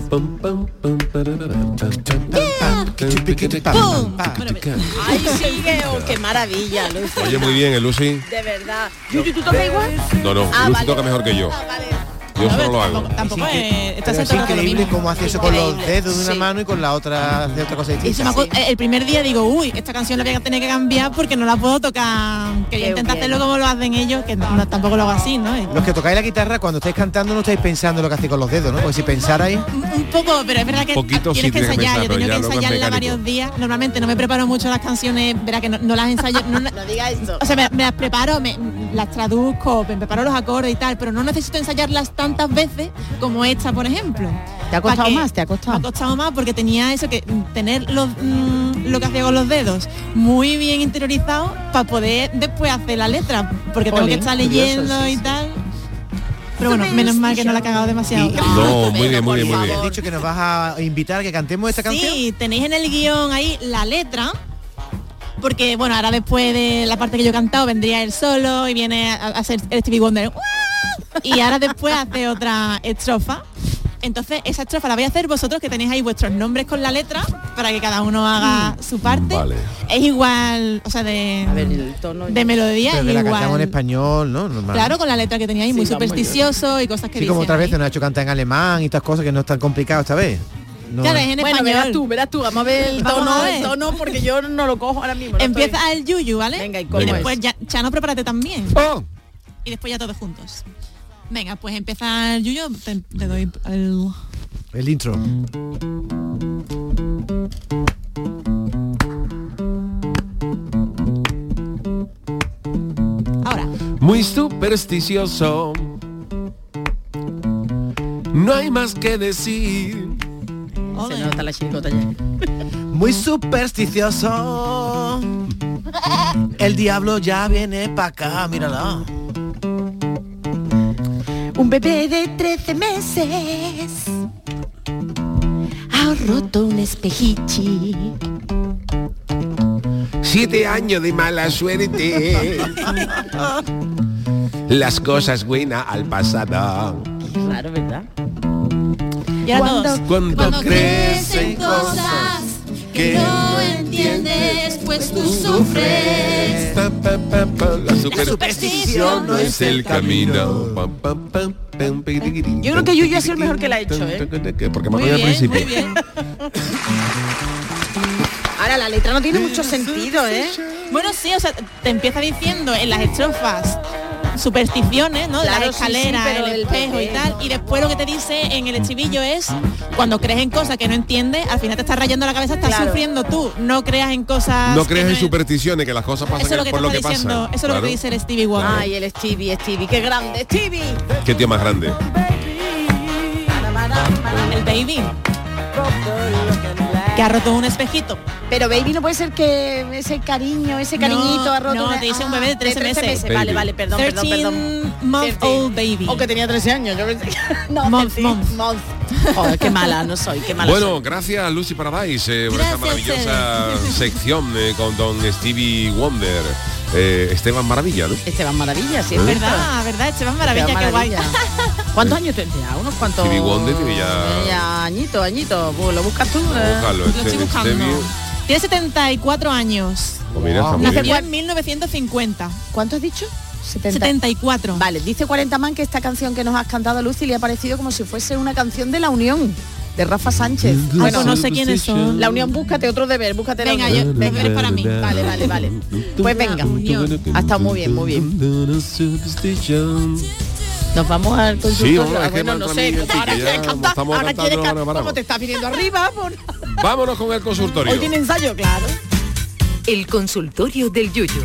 S12: ¡Pum!
S1: Ay, sigue, oh, qué maravilla, Lucy.
S11: Oye, muy bien, ¿eh, Lucy?
S1: De verdad. Yuyu, ¿tú tocas igual?
S11: No, no,
S1: Ah,
S11: Lucy
S1: vale.
S11: toca mejor que yo.
S1: Ah, vale.
S11: Yo Yo eso no lo hago.
S12: Tampoco es,
S13: Pero es increíble cómo hace eso con los dedos de una
S12: Sí.
S13: mano y con la otra hace otra cosa
S12: Y se
S13: distinta.
S12: me acu- el primer día digo, uy, esta canción la voy a tener que cambiar porque no la puedo tocar. Quería
S1: Qué
S12: intentar
S1: bien.
S12: hacerlo como lo hacen ellos, que no- tampoco lo hago así, ¿no? Y-
S13: Los que tocáis la guitarra, cuando estáis cantando no estáis pensando lo que hacéis con los dedos, ¿no? Porque si pensarais...
S12: Un poco, pero es verdad que
S13: Poquito
S12: tienes
S13: sí
S12: que
S13: tienes que
S12: ensayar.
S13: pensar,
S12: Yo he
S13: pero
S12: tenido
S13: ya
S12: que
S13: luego es
S12: ensayarla
S13: mecánico.
S12: varios días. Normalmente no me preparo mucho las canciones, verá que no, no las ensayo. No, no-
S1: No digas eso.
S12: o sea, me, me las preparo, me, las traduzco, me preparo los acordes y tal, pero no necesito ensayarlas tantas veces como esta, por ejemplo.
S1: ¿Te ha
S12: Pa'
S1: costado
S12: que-
S1: más? ¿Te ha costado?
S12: Me ha costado más porque tenía eso que mm, tener los, mm, lo que hacía con los dedos muy bien interiorizado para poder después hacer la letra, porque tengo que
S1: Jolín,
S12: estar
S1: curioso,
S12: leyendo
S1: sí,
S12: y
S1: sí.
S12: tal. Pero bueno, menos mal que no la he cagado demasiado.
S11: No, muy bien, muy bien, muy bien.
S13: Has dicho que nos vas a invitar a que cantemos esta canción.
S12: Sí, tenéis en el guión ahí la letra, porque bueno, ahora después de la parte que yo he cantado vendría él solo y viene a, a hacer el Stevie Wonder. Y ahora después hace otra estrofa. Entonces esa estrofa la vais a hacer vosotros, que tenéis ahí vuestros nombres con la letra para que cada uno haga su parte.
S11: Vale.
S12: Es igual, o sea, de, de melodía
S13: Pero
S12: es
S13: que la cantamos en
S12: igual.
S13: español, ¿no? Normal.
S12: Claro, con la letra que teníais, muy
S13: Sí, vamos,
S12: supersticioso y cosas que
S13: Sí, como
S12: dicen
S13: otras
S12: ahí.
S13: veces nos ha hecho cantar en alemán y estas cosas que no es tan complicado esta vez. No.
S12: Claro, es en
S1: Bueno,
S12: español.
S1: verás tú, verás tú, vamos a ver el
S12: Vamos
S1: tono,
S12: a ver.
S1: el tono, porque yo no lo cojo ahora mismo. no
S12: Empieza
S1: estoy-
S12: el yuyu, ¿vale?
S1: Venga, ¿y
S12: y,
S1: cómo
S12: después
S1: es?
S12: ya, Chano, prepárate también.
S11: Oh.
S12: Y después ya todos juntos. Venga, pues empieza el yuyu, te, te doy el...
S13: El intro.
S12: Ahora.
S11: Muy supersticioso. No hay más que decir.
S1: Se nota la chiricota ya.
S13: Muy supersticioso. El diablo ya viene pa' acá, mírala.
S1: Un bebé de trece meses ha roto un espejichi.
S11: Siete años de mala suerte. Las cosas buenas al pasado.
S1: Claro, ¿verdad?
S12: Y ahora todos.
S11: Cuando crecen
S12: cosas
S11: que
S12: no entiendes, pues tú sufres.
S11: Pa, pa, pa, pa, la super-
S12: superstición
S11: no es el camino. Pa, pa, pa, pam, pi, tiqui, tiqui,
S1: Yo creo que Yuyu ha sido el mejor que la ha hecho, ¿eh?
S11: Porque me
S12: Muy
S11: acuerdo al
S12: bien,
S11: principio.
S12: muy bien.
S1: Ahora, la letra no tiene mucho sentido, ¿eh?
S12: Bueno, sí, o sea, te empieza diciendo en las estrofas supersticiones, ¿no?
S1: Claro,
S12: la
S1: sí, sí,
S12: escalera,
S1: pero
S12: el
S1: el
S12: espejo y
S1: bebé,
S12: tal. Y después lo que te dice en el estribillo es, cuando crees en cosas que no entiendes, al final te estás rayando la cabeza, estás
S1: Claro.
S12: sufriendo tú. No creas en cosas...
S11: No
S12: que
S11: crees en
S12: es-
S11: supersticiones, que las cosas pasan
S12: Eso es lo que
S11: por
S12: te
S11: lo
S12: está
S11: que pasa.
S12: diciendo, eso es lo que te dice el Stevie Wonder.
S1: Ay, el Stevie, Stevie, qué grande, Stevie.
S11: Qué tío más grande.
S12: El baby. Que ha roto un espejito.
S1: Pero baby no puede ser que ese cariño, ese cariñito
S12: No,
S1: ha roto
S12: no,
S1: una-
S12: te dice un
S1: Ah,
S12: bebé de trece meses.
S1: Vale,
S11: Baby.
S1: vale, perdón, perdón, perdón.
S12: thirteen month
S1: trece.
S12: old baby.
S1: O que tenía trece años, yo pensé que... No,
S12: Month,
S1: thirteen
S12: month.
S1: month. Joder, qué mala no soy, qué mala
S11: Bueno,
S1: soy.
S11: gracias Lucy Paradise eh, por esta
S12: Gracias,
S11: maravillosa sección eh, con don Stevie Wonder. Eh, Esteban Maravilla, ¿no?
S1: Esteban Maravilla, sí, es
S11: ¿Eh?
S1: verdad.
S12: ¿Verdad? ¿Verdad? Esteban Maravilla,
S1: Esteban
S12: qué guay.
S1: Maravilla. ¿Cuántos años tienes? Ya, unos cuantos...
S11: Stevie Wonder tiene ya...
S1: Ya, añito, añito. Pues lo buscas tú. eh.
S11: Búscalo,
S12: Lo estoy
S11: este-
S12: buscando.
S11: Stevie.
S12: Tiene setenta y cuatro años.
S11: Pues mira, está muy
S12: Nació
S11: bien.
S12: en mil novecientos cincuenta.
S1: ¿Cuánto has dicho? setenta.
S12: setenta y cuatro.
S1: Vale, dice cuarenta man que esta canción que nos has cantado, Lucy, le ha parecido como si fuese una canción de La Unión, de Rafa Sánchez.
S12: Bueno, pues no sé quiénes son.
S1: La Unión, búscate otro deber, búscate
S12: Venga,
S1: la
S12: yo,
S1: Unión.
S12: deberes para mí.
S1: Vale, vale, vale. Pues venga, ha estado muy bien, muy bien. Nos vamos al
S11: Sí,
S1: consultorio.
S11: vamos,
S1: Ah,
S11: es que
S1: bueno,
S11: me
S1: no
S11: han
S1: sé,
S11: traído
S1: como ahora
S11: que ya
S1: quieres cantar,
S11: estamos
S1: ahora
S11: cantando,
S1: quieres
S11: no
S1: cantar,
S11: paramos.
S1: como te estás viniendo arriba, por...
S11: Vámonos con el consultorio.
S1: Hoy tiene ensayo, claro.
S6: El consultorio del Yuyu.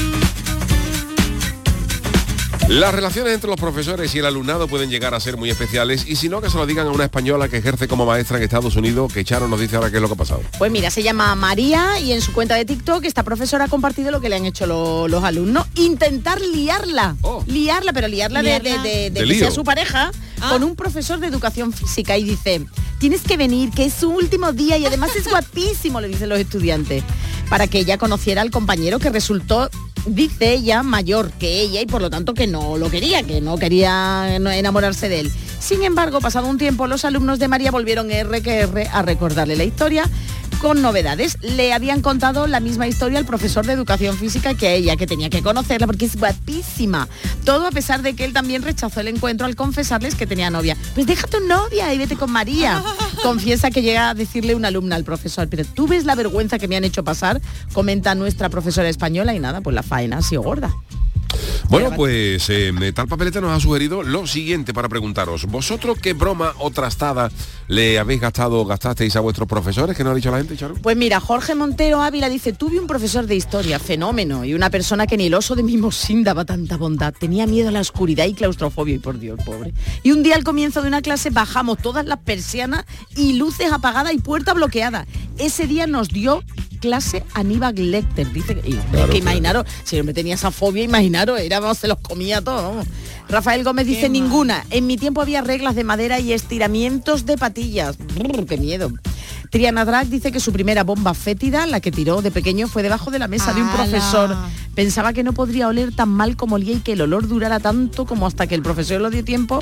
S11: Las relaciones entre los profesores y el alumnado pueden llegar a ser muy especiales y si no, que se lo digan a una española que ejerce como maestra en Estados Unidos, que Charo nos dice ahora qué es lo que ha pasado.
S1: Pues mira, se llama María y en su cuenta de TikTok esta profesora ha compartido lo que le han hecho lo- los alumnos. Intentar liarla. Liarla, pero liarla, de-
S12: Liarla.
S1: de, de- de
S11: De
S1: que
S11: lío.
S1: sea su pareja con un profesor de educación física y dice, tienes que venir, que es su último día y además es guapísimo, le dicen los estudiantes, para que ella conociera al compañero que resultó, dice ella, mayor que ella y por lo tanto que no lo quería, que no quería no- enamorarse de él. Sin embargo, pasado un tiempo, los alumnos de María volvieron R que R a recordarle la historia con novedades. Le habían contado la misma historia al profesor de educación física que a ella, que tenía que conocerla porque es guapísima. Todo a pesar de que él también rechazó el encuentro al confesarles que tenía novia. Pues deja tu novia y vete con María. Confiesa que llega a decirle una alumna al profesor, pero tú ves la vergüenza que me han hecho pasar, comenta nuestra profesora española, y nada, pues la faena ha sido gorda.
S11: Bueno, pues eh, Tal Papeleta nos ha sugerido lo siguiente para preguntaros. ¿Vosotros qué broma o trastada le habéis gastado o gastasteis a vuestros profesores? ¿Qué nos ha dicho la gente, Charo?
S1: Pues mira, Jorge Montero Ávila dice, tuve un profesor de historia, fenómeno, y una persona que ni el oso de Mimosín daba tanta bondad. Tenía miedo a la oscuridad y claustrofobia, y por Dios, pobre. Y un día al comienzo de una clase bajamos todas las persianas y luces apagadas y puerta bloqueada. Ese día nos dio clase Aníbal Lecter, dice que, claro, que imaginaros, si el hombre tenía esa fobia, imaginaros, era, vamos, se los comía todos. Rafael Gómez dice, ninguna. En mi tiempo había reglas de madera y estiramientos de patillas. Brr, qué miedo. Triana Drag dice que su primera bomba fétida, la que tiró de pequeño, fue debajo de la mesa de un profesor. Pensaba que no podría oler tan mal como olía y que el olor durara tanto como hasta que el profesor lo dio tiempo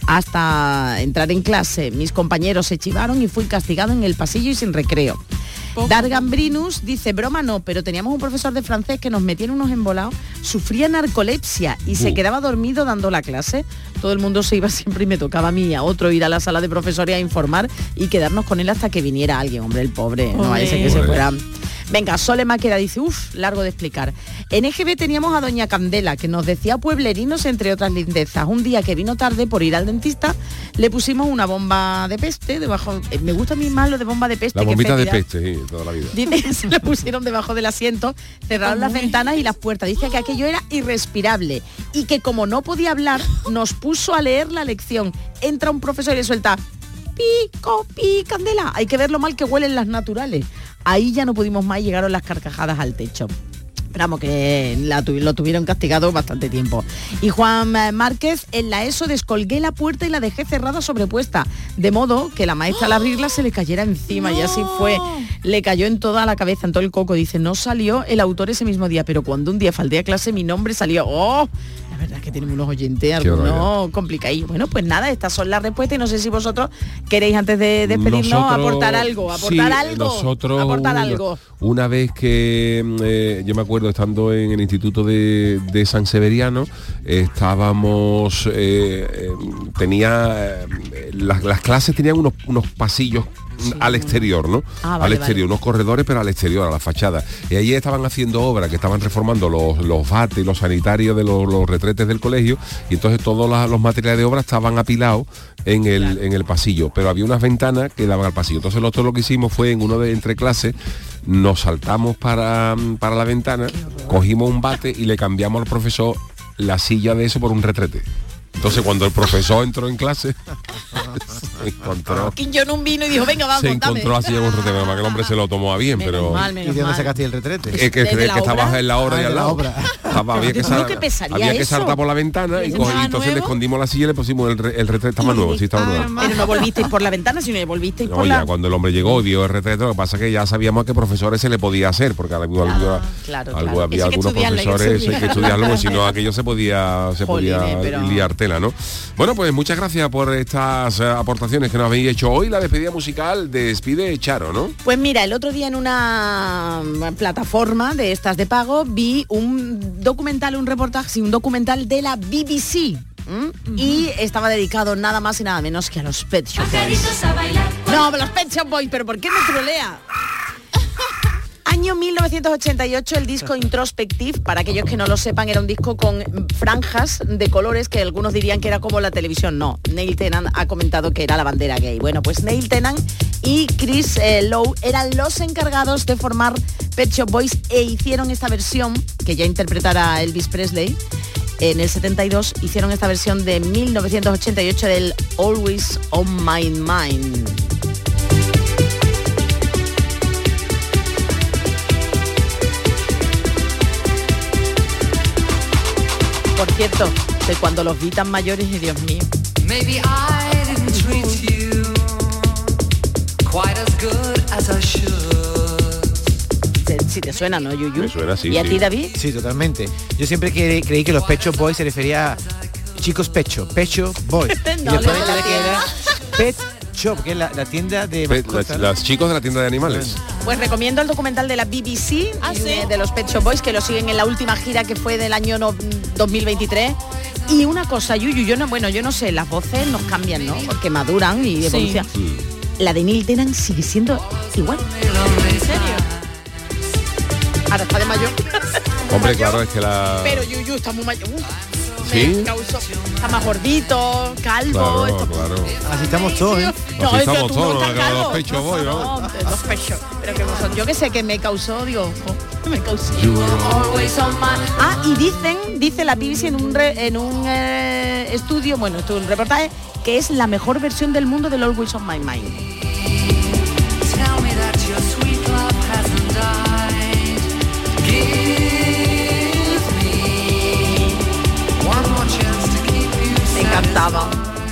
S1: hasta entrar en clase. Mis compañeros se chivaron y fui castigado en el pasillo y sin recreo. Dargambrinus dice, broma no, pero teníamos un profesor de francés que nos metía en unos embolados, sufría narcolepsia y uh. se quedaba dormido dando la clase. Todo el mundo se iba siempre y me tocaba a mí y a otro ir a la sala de profesores a informar y quedarnos con él hasta que viniera alguien. Hombre, el pobre, no vaya a ser que se fuera. Venga, Sole Maqueda dice, uff, largo de explicar. En E G B teníamos a doña Candela, que nos decía pueblerinos, entre otras lindezas. Un día que vino tarde por ir al dentista, le pusimos una bomba de peste debajo. Eh, me gusta a mí más lo de bomba de peste.
S11: La bombita
S1: que
S11: de peste, sí, toda la vida.
S1: Dice que se le pusieron debajo del asiento, cerraron las ventanas y las puertas. Dice que aquello era irrespirable y que como no podía hablar, nos puso a leer la lección. Entra un profesor y le suelta, pico, pi, Candela. Hay que ver lo mal que huelen las naturales. Ahí ya no pudimos más y llegaron las carcajadas al techo. Esperamos que la tu, lo tuvieron castigado bastante tiempo. Y Juan Márquez, en la ESO descolgué la puerta y la dejé cerrada sobrepuesta, de modo que la maestra al abrirla se le cayera encima. No. Y así fue. Le cayó en toda la cabeza, en todo el coco. Dice, no salió el autor ese mismo día, pero cuando un día falté a clase mi nombre salió. ¡Oh! La verdad es que tenemos unos oyentes, algunos complicadillos. Bueno, pues nada, estas son las respuestas y no sé si vosotros queréis, antes de despedirnos, nosotros, aportar algo, aportar
S11: sí,
S1: algo,
S11: nosotros
S1: aportar
S11: una,
S1: algo.
S11: Una vez que, eh, yo me acuerdo, estando en el Instituto de, de San Severiano, estábamos, eh, eh, tenía, eh, las, las clases tenían unos, unos pasillos, sí, al exterior, ¿no? Ah, vale, al exterior, vale. Unos corredores, pero al exterior, a la fachada. Y allí estaban haciendo obras, que estaban reformando los, los bates, los sanitarios de los, los retretes del colegio, y entonces todos la, los materiales de obra estaban apilados en el, claro, en el pasillo, pero había unas ventanas que daban al pasillo. Entonces nosotros lo que hicimos fue, en uno de entre clases, nos saltamos para, para la ventana, cogimos un bate y le cambiamos al profesor la silla de eso por un retrete. Entonces cuando el profesor entró en clase se encontró
S1: Quinchón un vino y dijo, venga, vamos,
S11: se encontró así en un retrete, además que el hombre se lo tomó a bien, menos pero
S13: mal, ¿y de dónde sacaste el retrete?
S11: Es que, que, que estaba en la obra, ah, y al lado estaba, había que, sal, que había que saltar por la ventana y, cogí, y entonces le escondimos la silla y le pusimos el, el retrete. Estaba nuevo, sí, estaba nuevo.
S1: Pero no volvisteis por la ventana, sino que volvisteis
S11: no,
S1: por
S11: ya,
S1: la...
S11: cuando el hombre llegó, dio el retrete. Lo que pasa es que ya sabíamos a qué profesores se le podía hacer, porque algo,
S1: claro,
S11: algo,
S1: claro,
S11: algo
S1: claro.
S11: había algunos profesores, hay que estudiarlo, porque si no aquello se podía se podía liar tela, ¿no? Bueno, pues muchas gracias por estas uh, aportaciones que nos habéis hecho hoy. La despedida musical despide Charo, ¿no?
S1: Pues mira, el otro día en una plataforma de estas de pago vi un documental, un reportaje, sí, un documental de la B B C. ¿Mm? Uh-huh. Y estaba dedicado nada más y nada menos que a los Pet Shop Boys. No, los Pet Shop Boys, pero ¿por qué me trolea? Año mil novecientos ochenta y ocho, el disco Introspective, para aquellos que no lo sepan, era un disco con franjas de colores que algunos dirían que era como la televisión. No, Neil Tennant ha comentado que era la bandera gay. Bueno, pues Neil Tennant y Chris eh, Lowe eran los encargados de formar Pet Shop Boys e hicieron esta versión, que ya interpretara Elvis Presley. En el setenta y dos hicieron esta versión de mil novecientos ochenta y ocho del Always on My Mind. Por cierto, de cuando los vi tan mayores, y Dios mío. Maybe I didn't treat you quite as good as I should. Si te suena, ¿no, Yuyu?
S11: Me suena, sí.
S1: ¿Y a
S11: sí.
S1: ti, David?
S13: Sí, totalmente. Yo siempre creí, creí que los Pet Shop Boys se refería a chicos pecho, pecho boy.
S1: No,
S13: y después me enteré que era Pet Shop, que es la, la tienda de
S11: Pe-
S13: mascotas.
S11: las, las chicos de la tienda de animales.
S1: Pues recomiendo el documental de la B B C eh, de los Pet Shop Boys, que lo siguen en la última gira que fue del año no- dos mil veintitrés. Y una cosa, Yuyu, yo no, bueno, yo no sé, las voces nos cambian, ¿no? Porque maduran y evolucionan. La de Neil Tennant sigue siendo igual.
S12: ¿En serio?
S1: Ahora está de mayor.
S11: Hombre, claro, es que la...
S1: Pero Yuyu está muy mayor. Uf,
S11: ¿Sí?
S1: me causó- está más gordito, calvo.
S11: Claro,
S1: esto-
S11: claro.
S13: Así estamos todos, ¿eh?
S1: No,
S11: Así
S1: es que
S11: estamos
S1: tú
S11: todos,
S1: no
S11: ¿no?
S1: estás
S11: Que los
S1: calvo.
S11: pechos voy,
S1: No,
S11: ¿no?
S1: no, los pechos. Pero que son, yo que sé que me causó, digo, jo, me causó. Ah, y dicen, dice la B B C en un re- en un eh, estudio, bueno, esto es un reportaje, que es la mejor versión del mundo del Always on My Mind. Me encantaba.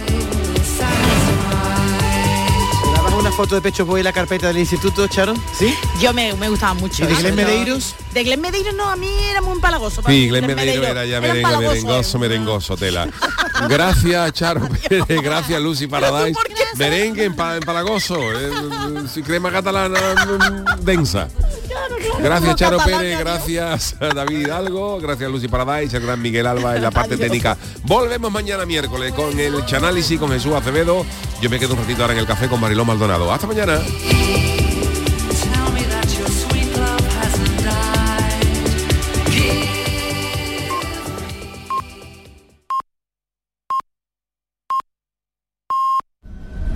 S13: ¿Grabas una foto de Pecho Boy en la carpeta del instituto, Charo? ¿Sí?
S1: Yo me, me gustaba mucho.
S13: ¿Y de
S1: eso,
S13: Glenn
S1: yo-
S13: Medeiros?
S1: De Glenn Medeiros no, a mí era muy empalagoso. para
S11: Sí,
S1: mí,
S11: Glenn Medeiro era ya merengue,
S1: empalagoso,
S11: merengoso, merengoso, tela. Gracias, Charo Pérez, gracias, Lucy Paradise. Merengue empa- empalagoso, eh, eh, crema catalana mm, densa. Gracias, Charo Pérez, gracias a David Hidalgo, gracias Lucy Paradise, el gran Miguel Alba en la parte técnica. Volvemos mañana miércoles con el Chanálisis con Jesús Acevedo. Yo me quedo un ratito ahora en el café con Mariló Maldonado. Hasta mañana.